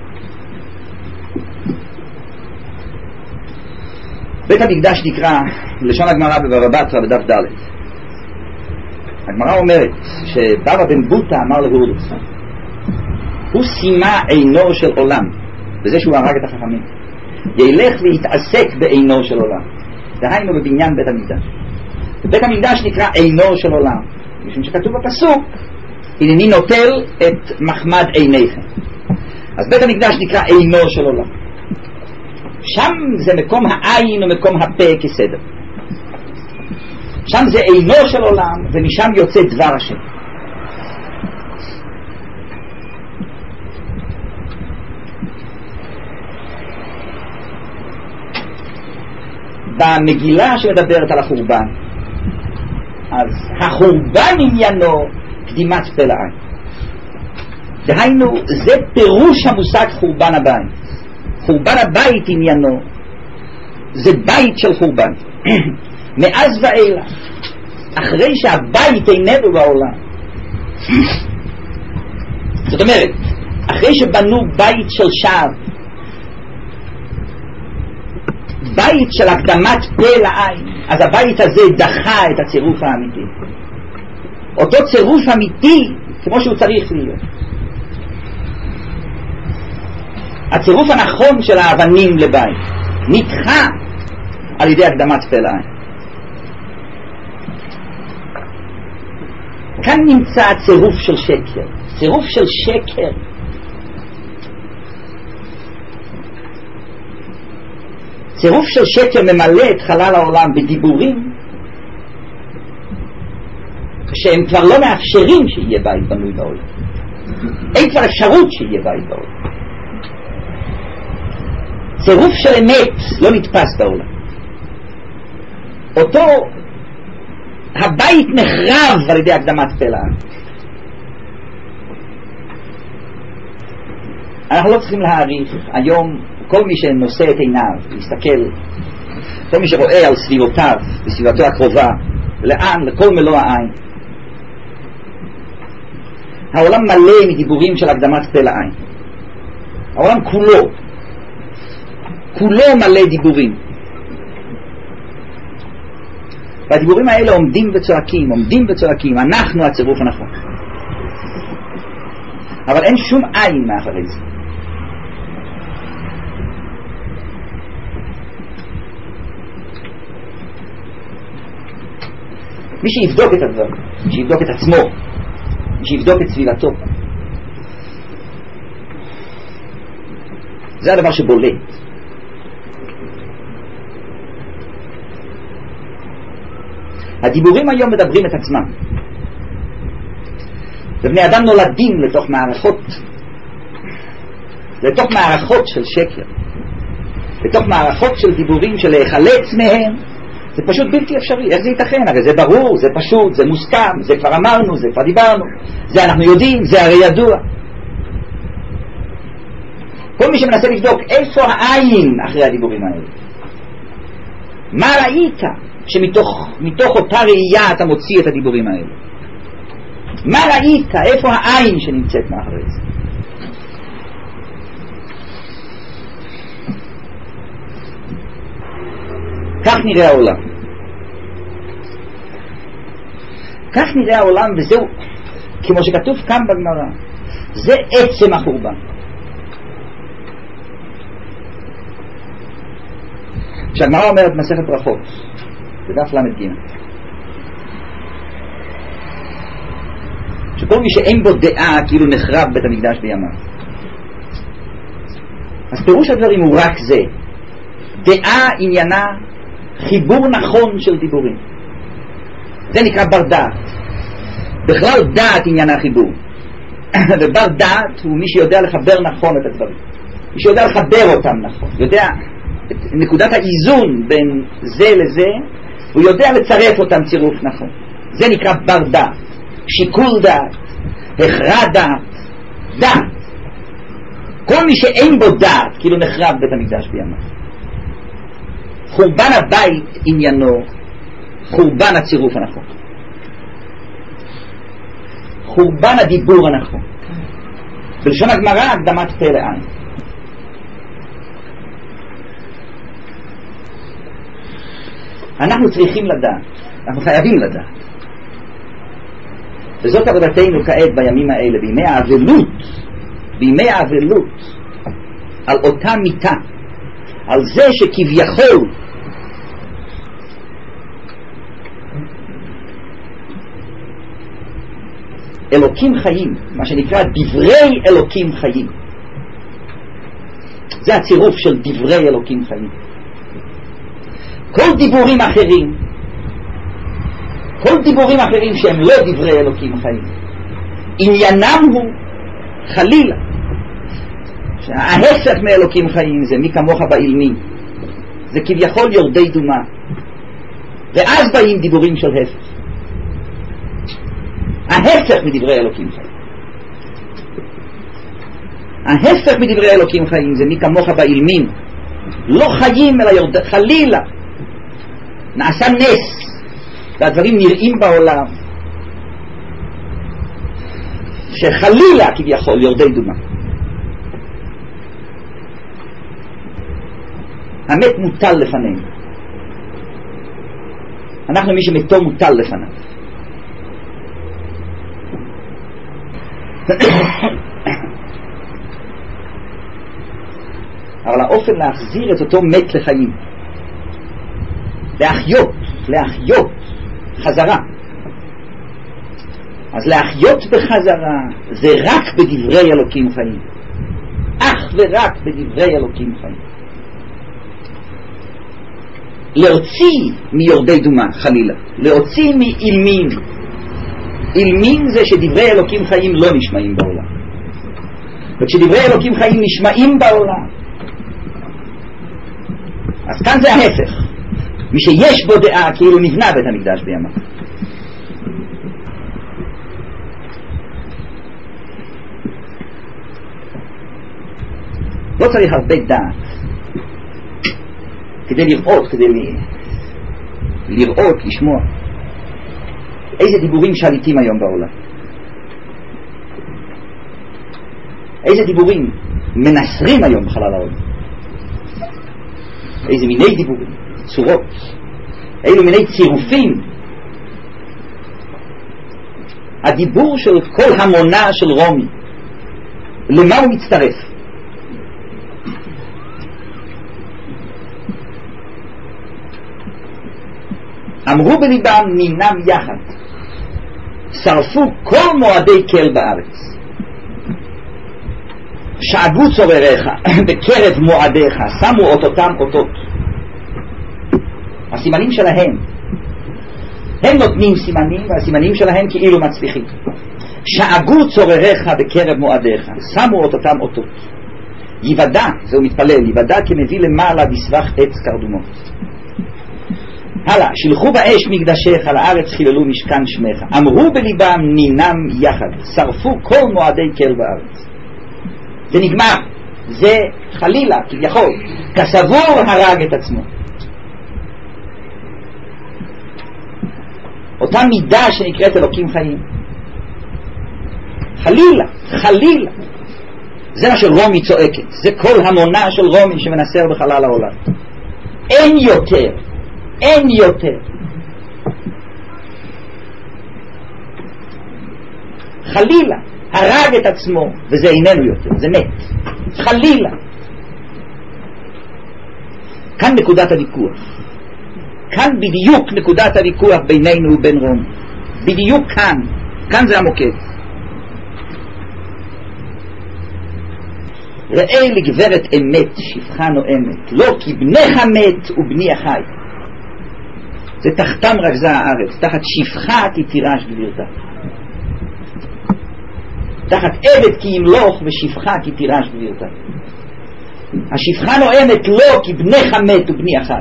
בית המקדש נקרא, לשון הגמרא בבבא בתרא בדף ד', הגמרא אומרת שבבא בן בוטה אמר להורדוס, הוא סיימה עינו של עולם בזה שהוא הרג את החכמים, ילך להתעסק בעינו של עולם, דהיינו בבניין בית המקדש. בית המקדש נקרא עינו של עולם משום שכתוב בפסוק הנני נוטל את מחמד עיניכם. אז בית המקדש נקרא עינו של עולם, שם זה מקום העין ומקום הפה כסדר, שם זה עינו של עולם ומשם יוצא דבר השם. במגילה שמדברת על החורבן, אז החורבן עניינו קדימת פה לעין, דהיינו זה פירוש המושג חורבן הבית. חורבן הבית עניינו זה בית של חורבן מאז ואילך, אחרי שהבית איננו בעולם. זאת אומרת, אחרי שבנו בית של שער, בית של הקדמת פה לעין, אז הבית הזה דחה את הצירוף האמיתי, אותו צירוף אמיתי כמו שהוא צריך להיות, הצירוף הנכון של האבנים לבית נדחה על ידי הקדמת פה לעין. כאן נמצא הצירוף של שקר. צירוף של שקר צירוף של שקר ממלא את חלל העולם בדיבורים שהם כבר לא מאפשרים שיהיה בית בנוי בעולם, אין כבר אפשרות שיהיה בית בעולם. צירוף של אמת לא נתפס בעולם, אותו הבית נחרב על ידי הקדמת פה לעין. אנחנו לא צריכים להעריך היום, כל מי שנושא את עיניו להסתכל, כל מי שרואה על סביבותיו בסביבתו הקרובה, לאן? לכל מלוא העין, העולם מלא מדיבורים של הקדמת פה לעין. העולם כולו כולו מלא דיבורים, והדיבורים האלה עומדים וצועקים, עומדים וצועקים, אנחנו הצירוף הנכון, אבל אין שום עין מאחורי זה. מי שיבדוק את הדבר, מי שיבדוק את עצמו, מי שיבדוק את סביבתו, זה הדבר שבולט. הדיבורים היום מדברים את עצמם, ובני אדם נולדים לתוך מערכות, לתוך מערכות של שקר, לתוך מערכות של דיבורים של להיחלץ מהם. זה פשוט בלתי אפשרי. איך זה ייתכן? הרי זה ברור, זה פשוט, זה מוסכם, זה כבר אמרנו, זה כבר דיברנו, זה אנחנו יודעים, זה הרי ידוע. כל מי שמנסה לבדוק איפה העין אחרי הדיבורים האלה, מה ראית שמתוך מתוך אותה ראייה אתה מוציא את הדיבורים האלה, מה ראית, איפה העין שנמצאת מאחורי זה? כך נראה העולם, כך נראה העולם, וזהו כמו שכתוב כאן בגמרא, זה עצם החורבן. כשהגמרא אומרת מסכת ברכות בדף למד ג', שכל מי שאין בו דעה כאילו נחרב בית המקדש בימיו, אז פירוש הדברים הוא רק זה, דעה עניינה חיבור נכון של דיבורים, זה נקרא בר דעת. בכלל דעת עניינה חיבור ובר דעת הוא מי שיודע לחבר נכון את הדברים, מי שיודע לחבר אותם נכון, יודע את נקודת האיזון בין זה לזה, הוא יודע לצרף אותם צירוף נכון, זה נקרא בר דעת, שיקול דעת, הכרע דעת, דעת. כל מי שאין בו דעת כאילו נחרב בית המקדש בימיו. חורבן הבית עניינו חורבן הצירוף הנכון, חורבן הדיבור הנכון, בלשון הגמרא הקדמת פה לעין. אנחנו צריכים לדעת, אנחנו חייבים לדעת, וזאת עבודתנו כעת בימים האלה, בימי האבלות, בימי האבלות, על אותה מיטה, על זה שכביכול אלוקים חיים, מה שנקרא דברי אלוקים חיים. זה הצירוף של דברי אלוקים חיים. כל דיבורים אחרים, כל דיבורים אחרים שהם לא דברי אלוקים חיים, עניינם הוא חלילה ההפך מאלוקים חיים, זה מי כמוך באילמים, זה כביכול יורדי דומה, ואז באים דיבורים של הפך, ההפך מדברי אלוקים חיים. ההפך מדברי אלוקים חיים זה מי כמוך באילמים, לא חיים אלא יורד... חלילה נעשה נס והדברים נראים בעולם שחלילה כביכול יורדי דומה. המת מוטל לפנינו, אנחנו מי שמתו מוטל לפניו. אבל האופן להחזיר את אותו מת לחיים, להחיות, להחיות חזרה, אז להחיות בחזרה זה רק בדברי אלוקים חיים, אך ורק בדברי אלוקים חיים. להוציא מיורדי דומה חלילה, להוציא מאילמים. אילמים זה שדברי אלוקים חיים לא נשמעים בעולם, וכשדברי אלוקים חיים נשמעים בעולם, אז כאן זה ההפך. מי שיש בו דעה כאילו נבנה בית המקדש בימיו. לא צריך הרבה דעת כדי לראות, כדי ל... לראות, לשמוע איזה דיבורים שליטים היום בעולם, איזה דיבורים מנסרים היום בחלל העולם, איזה מיני דיבורים, צורות, אילו מיני צירופים. הדיבור של כל המונה של רומי, למה הוא מצטרף? אמרו בליבם נינם יחד, שרפו כל מועדי קל בארץ, שאגו צורריך בקרב מועדיך, שמו אותותם אותות. הסימנים שלהם, הם נותנים סימנים, והסימנים שלהם כאילו מצליחים. שאגו צורריך בקרב מועדיך, שמו אותותם אותות. יוודע, זהו מתפלל, יוודע כמביא למעלה בסבך עץ קרדומות. הלאה, שלחו באש מקדשך, על הארץ חיללו משכן שמך. אמרו בליבם נינם יחד, שרפו כל מועדי קל בארץ. זה נגמר, זה חלילה כביכול כסבור הרג את עצמו. אותה מידה שנקראת אלוקים חיים, חלילה, חלילה, זה מה שרומי צועקת, זה כל המונה של רומי שמנסר בחלל העולם. אין יותר, אין יותר. חלילה הרג את עצמו, וזה איננו יותר, זה מת, חלילה. כאן נקודת הוויכוח, כאן בדיוק נקודת הוויכוח בינינו ובין רומי, בדיוק כאן, כאן זה המוקד. ראה לגברת אמת שפחה נואמת, לא כי בנך מת ובני החי. זה תחתם רגזה הארץ, תחת שפחה כי תירש גבירתה, תחת עבד כי ימלוך ושפחה כי תירש גבירתה. השפחה נואמת לא כי בנך מת ובני החי.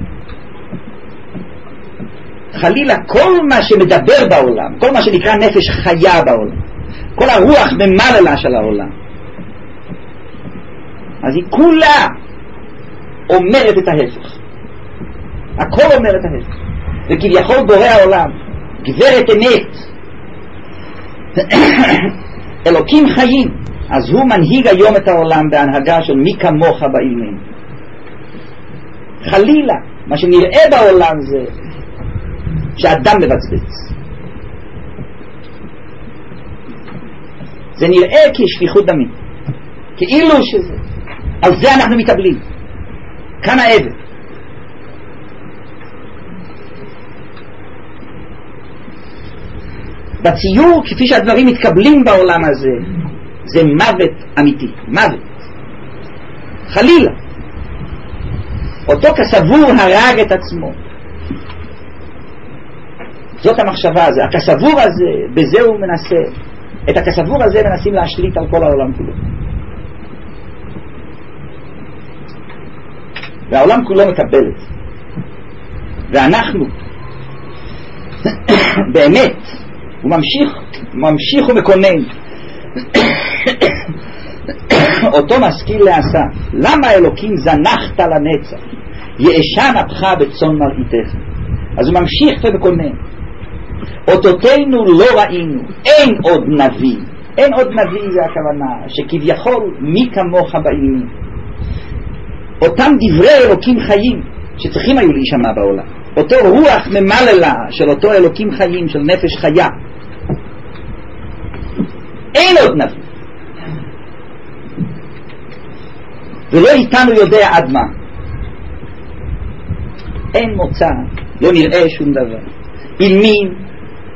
חלילה כל מה שמדבר בעולם, כל מה שנקרא נפש חיה בעולם, כל הרוח ממללה של העולם, אז היא כולה אומרת את ההפך, הכל אומר את ההפך. וכביכול בורא העולם, גברת אמת, אלוקים חיים, אז הוא מנהיג היום את העולם בהנהגה של מי כמוך באילמים. חלילה, מה שנראה בעולם זה שאדם מבצבץ. זה נראה כשפיכות דמים, כאילו שזה. על זה אנחנו מתאבלים. כאן העבר. בציור, כפי שהדברים מתקבלים בעולם הזה, זה מוות אמיתי, מוות. חלילה. אותו כסבור הרג את עצמו. זאת המחשבה הזו. הכסבור הזה, בזה הוא מנסה. את הכסבור הזה מנסים להשליט על כל העולם כולו. והעולם כולו מקבל את זה. ואנחנו, באמת, הוא ממשיך, ממשיך ומקונן. אותו משכיל לעשה. למה אלוקים זנחת לנצח? יאשן אפך בצאן מרעיתך. אז הוא ממשיך ומקונן. אותותינו לא ראינו, אין עוד נביא. אין עוד נביא זה הכוונה, שכביכול מי כמוך באילמים. אותם דברי אלוקים חיים שצריכים היו להישמע בעולם. אותו רוח ממללה של אותו אלוקים חיים, של נפש חיה. אין עוד נביא. ולא איתנו יודע עד מה. אין מוצא, לא נראה שום דבר. אילמים.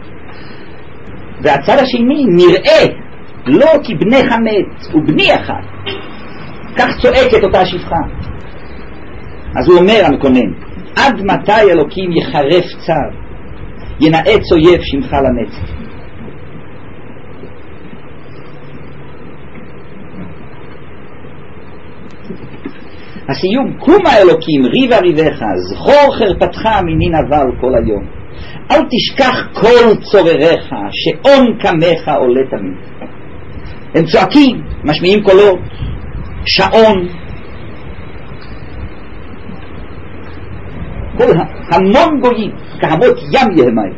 והצד השני נראה לא כבני חמת ובני אחד. כך צועקת אותה השפחה. אז הוא אומר המקונן, עד מתי אלוקים יחרף צר, ינאץ אויב שמך לנצח. הסיום, קום האלוקים ריבה ריבך, זכור חרפתך מיני נבל כל היום. אל תשכח כל צורריך, שעון כמך עולה תמיד. הם צועקים, משמיעים קולות, שעון. כל המון גויים, כהמות ים יהמי.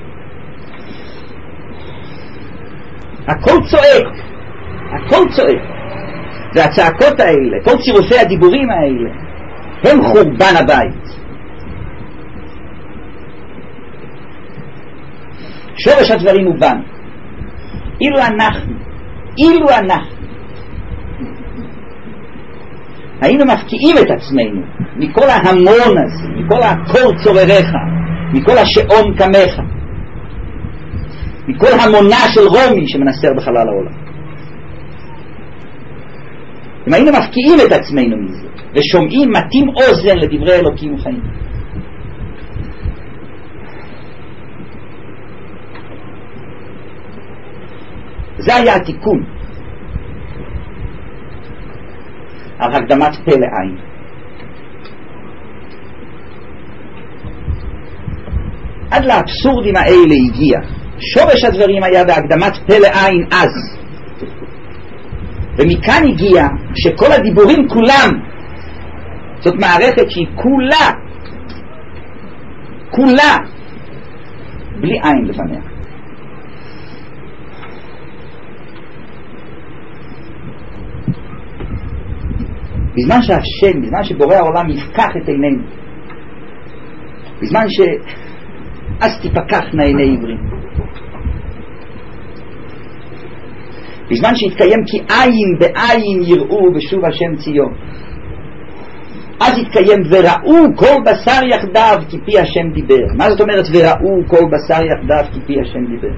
הכל צועק, הכל צועק. והצעקות האלה, כל צירופי הדיבורים האלה, הם חורבן הבית. שורש הדברים הוא בנו. אילו אנחנו, אילו אנחנו, היינו מפקיעים את עצמנו מכל ההמון הזה, מכל הכל צורריך, מכל השעון כמך, מכל המונה של רומי שמנסר בחלל העולם. אם היינו מפקיעים את עצמנו מזה ושומעים, מתאים אוזן לדברי אלוקים וחיים, זה היה התיקון על הקדמת פה לעין. עד לאבסורדים האלה הגיע. שורש הדברים היה בהקדמת פה לעין אז, ומכאן הגיע שכל הדיבורים כולם, זאת מערכת שהיא כולה כולה בלי עין לפניה. בזמן שהשם, בזמן שבורא העולם יפקח את עינינו, בזמן ש... אז תפקחנה עיני עברים, בזמן שהתקיים כי עין בעין יראו בשוב השם ציון, אז התקיים וראו כל בשר יחדיו כי פי השם דיבר. מה זאת אומרת וראו כל בשר יחדיו כי פי השם דיבר?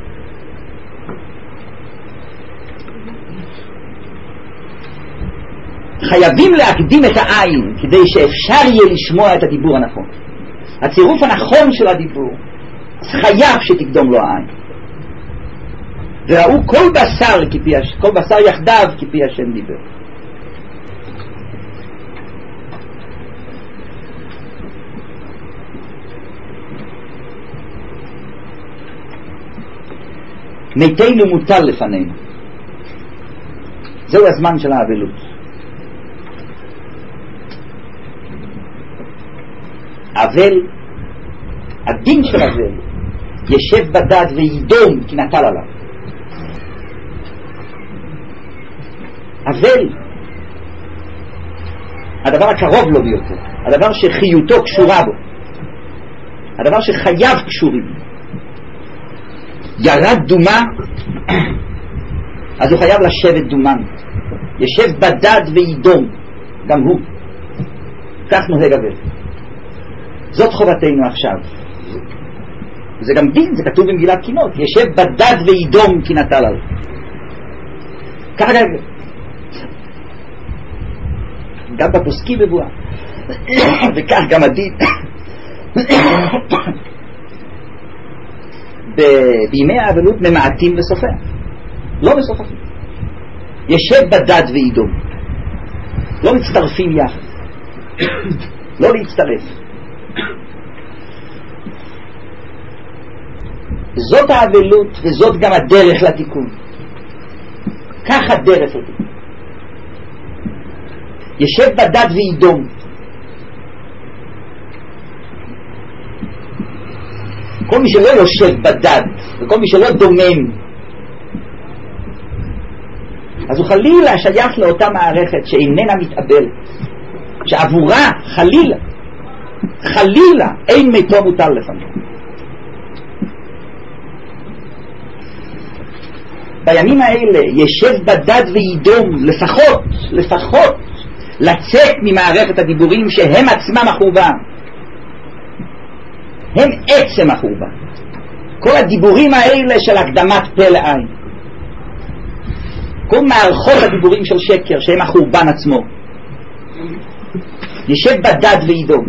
חייבים להקדים את העין כדי שאפשר יהיה לשמוע את הדיבור הנכון. הצירוף הנכון של הדיבור חייב שתקדום לו העין. וראו כל בשר כפי, כל בשר יחדיו כפי השם דיבר. מתינו מוטל לפנינו. זהו הזמן של האבלות. אבל, הדין של אבל, ישב בדד וידום כי נטל עליו. אבל הדבר הקרוב לו ביותר, הדבר שחיותו קשורה בו, הדבר שחייו קשורים, ירד דומה, אז הוא חייב לשבת דומן, ישב בדד וידום, גם הוא. כך נוהג אבל. זאת חובתנו עכשיו. זה גם דין, זה כתוב במגילת קינות, ישב בדד וידום כי נטל עליו. כך גם גם בפוסקים בבואה, וכך גם הדין בימי האבלות ממעטים בסופיה, לא בסופים. ישב בדד וידום, לא מצטרפים יחד, לא להצטרף. זאת האבלות וזאת גם הדרך לתיקון. כך הדרך לתיקון. ישב בדד וידום. כל מי שלא יושב בדד וכל מי שלא דומם, אז הוא חלילה שייך לאותה מערכת שאיננה מתאבלת, שעבורה חלילה חלילה אין מתו מוטל לפניו. בימים האלה ישב בדד וידום, לפחות לפחות לצאת ממערכת הדיבורים שהם עצמם החורבן, הם עצם החורבן. כל הדיבורים האלה של הקדמת פה לעין, כל מערכות הדיבורים של שקר שהם החורבן עצמו, ישב בדד וידום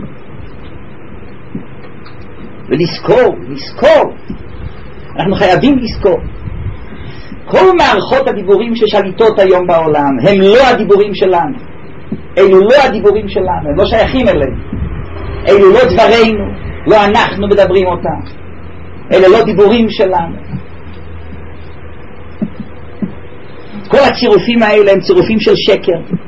ולזכור, לזכור, אנחנו חייבים לזכור, כל מערכות הדיבורים ששליטות היום בעולם הם לא הדיבורים שלנו, אלו לא הדיבורים שלנו, הם לא שייכים אלינו, אלו לא דברינו, לא אנחנו מדברים אותם, אלה לא דיבורים שלנו. כל הצירופים האלה הם צירופים של שקר,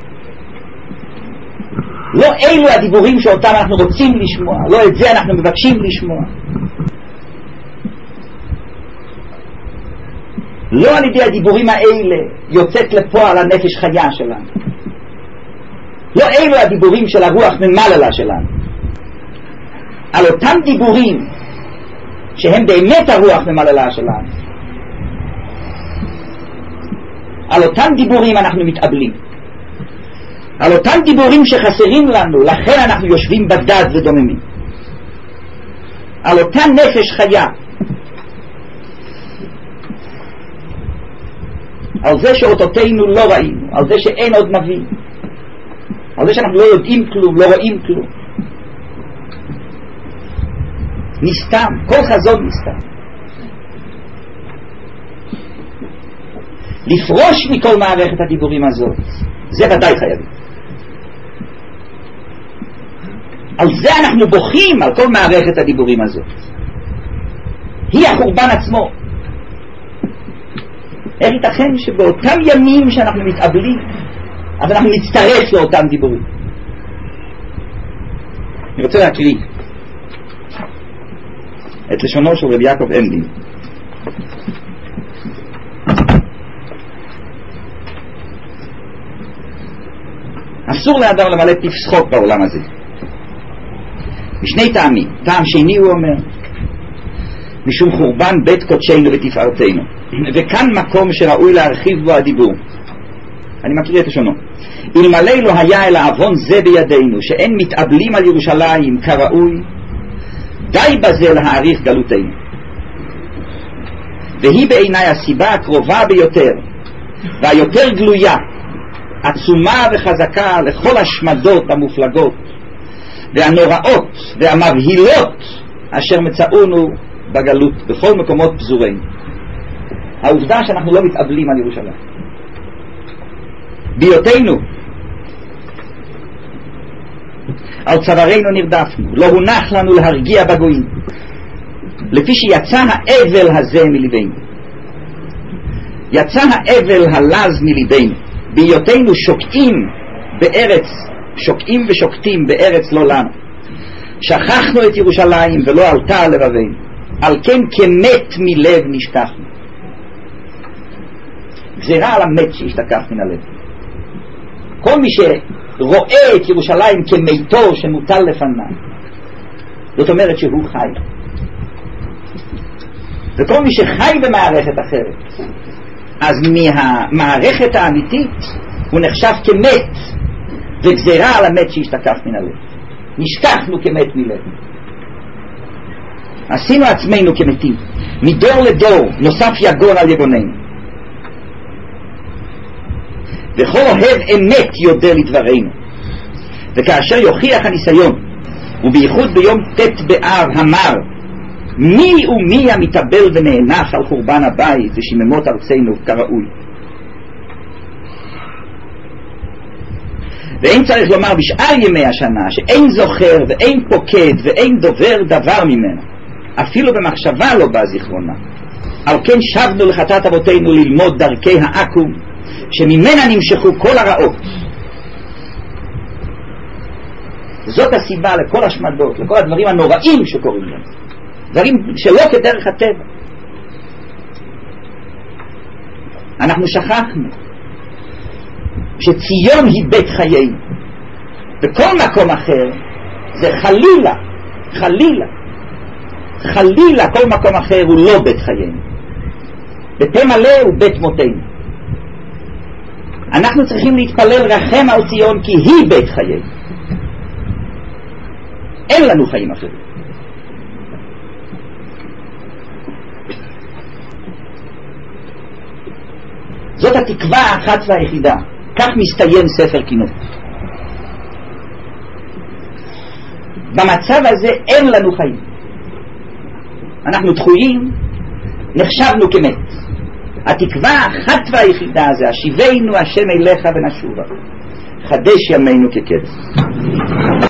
לא אלו הדיבורים שאותם אנחנו רוצים לשמוע, לא את זה אנחנו מבקשים לשמוע. לא על ידי הדיבורים האלה יוצאת לפועל הנפש חיה שלנו, לא אלו הדיבורים של הרוח ממללה שלנו. על אותם דיבורים שהם באמת הרוח ממללה שלנו, על אותם דיבורים אנחנו מתאבלים, על אותם דיבורים שחסרים לנו, לכן אנחנו יושבים בדד ודוממים. על אותה נפש חיה, על זה שאותותינו לא ראינו, על זה שאין עוד נביא, על זה שאנחנו לא יודעים כלום, לא רואים כלום, נסתם, כל חזון נסתם. לפרוש מכל מערכת הדיבורים הזאת, זה ודאי חייבים. על זה אנחנו בוכים, על כל מערכת הדיבורים הזאת. היא החורבן עצמו. איך ייתכן שבאותם ימים שאנחנו מתאבלים, אז אנחנו נצטרף לאותם דיבורים? אני רוצה להקריא את לשונו של רבי יעקב אמדין. אסור לאדם למלא פיו שחוק בעולם הזה, משני טעמים. טעם שני, הוא אומר, משום חורבן בית קודשנו ותפארתנו, וכאן מקום שראוי להרחיב בו הדיבור. אני מקריא את לשונו. אלמלא לא היה אלא עוון זה בידינו, שאין מתאבלים על ירושלים כראוי, די בזה להאריך גלותנו. והיא בעיניי הסיבה הקרובה ביותר והיותר גלויה, עצומה וחזקה לכל השמדות המופלגות והנוראות והמבהילות אשר מצאונו בגלות בכל מקומות פזורינו. העובדה שאנחנו לא מתאבלים על ירושלים, בהיותנו על צווארנו נרדפנו, לא הונח לנו להרגיע בגויים, לפי שיצא האבל הזה מליבנו. יצא האבל הלז מליבנו, בהיותנו שוקעים בארץ, שוקעים ושוקטים בארץ לא לנו. שכחנו את ירושלים ולא עלתה על לבבינו, על כן כמת מלב נשכחנו. גזירה על המת שישתכח מן הלב. כל מי שרואה את ירושלים כמיתו שמוטל לפניו, זאת אומרת שהוא חי. וכל מי שחי במערכת אחרת, אז מהמערכת האמיתית הוא נחשב כמת, וגזירה על המת שהשתקף מן הלב. נשכחנו כמת מלב, עשינו עצמנו כמתים. מדור לדור נוסף יגון על יגוננו, וכל אוהב אמת יודע לדברנו. וכאשר יוכיח הניסיון, ובייחוד ביום ת' באב המר, מי ומי המתאבל ונאנח על חורבן הבית ושיממות ארצנו כראוי. ואין צריך לומר בשאר ימי השנה שאין זוכר ואין פוקד ואין דובר דבר ממנו, אפילו במחשבה לא בא זיכרונה. על כן שבנו לחטאת אבותינו ללמוד דרכי העקום שממנה נמשכו כל הרעות. זאת הסיבה לכל השמדות, לכל הדברים הנוראים שקורים לנו, דברים שלא כדרך הטבע. אנחנו שכחנו שציון היא בית חיינו, וכל מקום אחר זה חלילה, חלילה, חלילה כל מקום אחר הוא לא בית חיינו. בית מלא הוא בית מותנו. אנחנו צריכים להתפלל רחם על ציון כי היא בית חיינו. אין לנו חיים אחרים. זאת התקווה האחת והיחידה. כך מסתיים ספר קינות. במצב הזה אין לנו חיים. אנחנו דחויים, נחשבנו כמת. התקווה האחת והיחידה זה השיבנו השם אליך ונשובה, חדש ימינו כקדם.